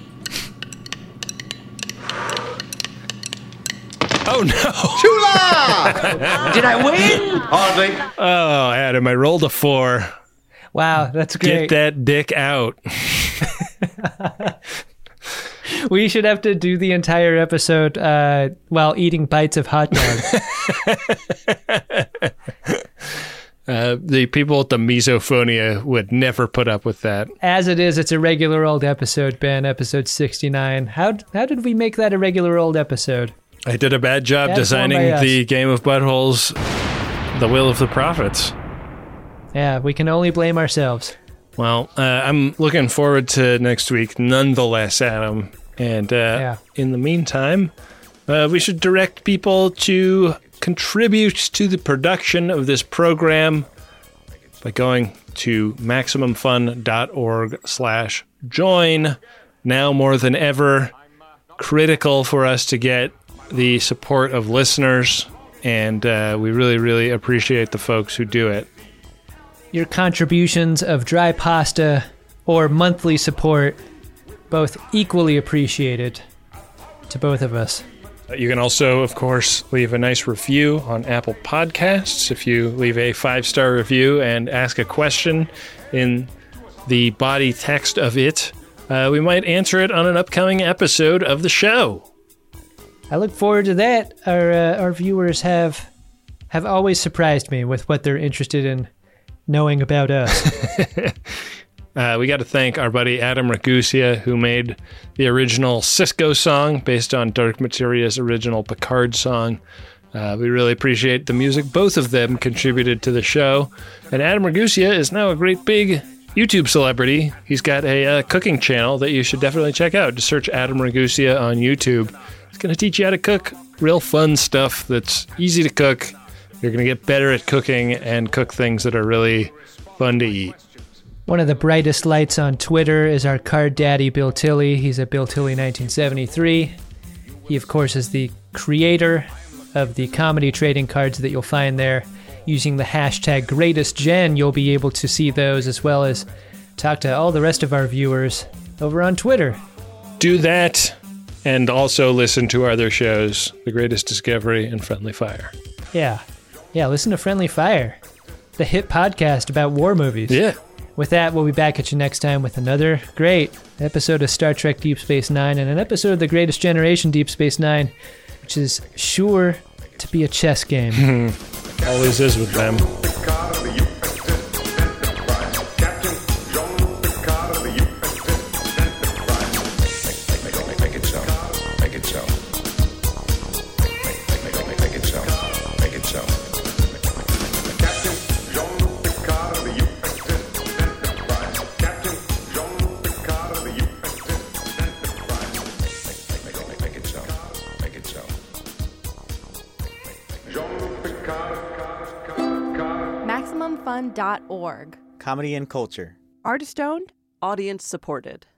Oh no! Chula! Did I win? Hardly. Oh, Adam, I rolled a four. Wow, that's great. Get that dick out. We should have to do the entire episode uh, while eating bites of hot dogs. uh, the people at the Misophonia would never put up with that. As it is, it's a regular old episode, Ben, episode sixty-nine. How how did we make that a regular old episode? I did a bad job That's designing the Game of Buttholes, The Will of the Prophets. Yeah, we can only blame ourselves. Well, uh, I'm looking forward to next week nonetheless, Adam. And uh, yeah. in the meantime, uh, we should direct people to contribute to the production of this program by going to MaximumFun.org slash join. Now more than ever, critical for us to get the support of listeners, and uh, we really, really appreciate the folks who do it. Your contributions of dry pasta or monthly support, both equally appreciated to both of us. You can also, of course, leave a nice review on Apple Podcasts. If you leave a five-star review and ask a question in the body text of it, uh, we might answer it on an upcoming episode of the show. I look forward to that. Our uh, our viewers have have always surprised me with what they're interested in knowing about us. uh, we got to thank our buddy Adam Ragusia, who made the original Cisco song based on Dark Materia's original Picard song. Uh, we really appreciate the music. Both of them contributed to the show. And Adam Ragusia is now a great big YouTube celebrity. He's got a uh, cooking channel that you should definitely check out. Just search Adam Ragusia on YouTube. It's going to teach you how to cook real fun stuff that's easy to cook. You're going to get better at cooking and cook things that are really fun to eat. One of the brightest lights on Twitter is our card daddy, Bill Tilley. He's at Bill Tilley nineteen seventy-three. He, of course, is the creator of the comedy trading cards that you'll find there. Using the hashtag GreatestGen, you'll be able to see those as well as talk to all the rest of our viewers over on Twitter. Do that, and also listen to our other shows, The Greatest Discovery and Friendly Fire. Yeah. Yeah, listen to Friendly Fire, the hit podcast about war movies. Yeah. With that, we'll be back at you next time with another great episode of Star Trek Deep Space Nine and an episode of The Greatest Generation Deep Space Nine, which is sure to be a chess game. Always is with them. Jean Picard, Picard, Picard. fun dot org. Comedy and culture. Artist owned, audience supported.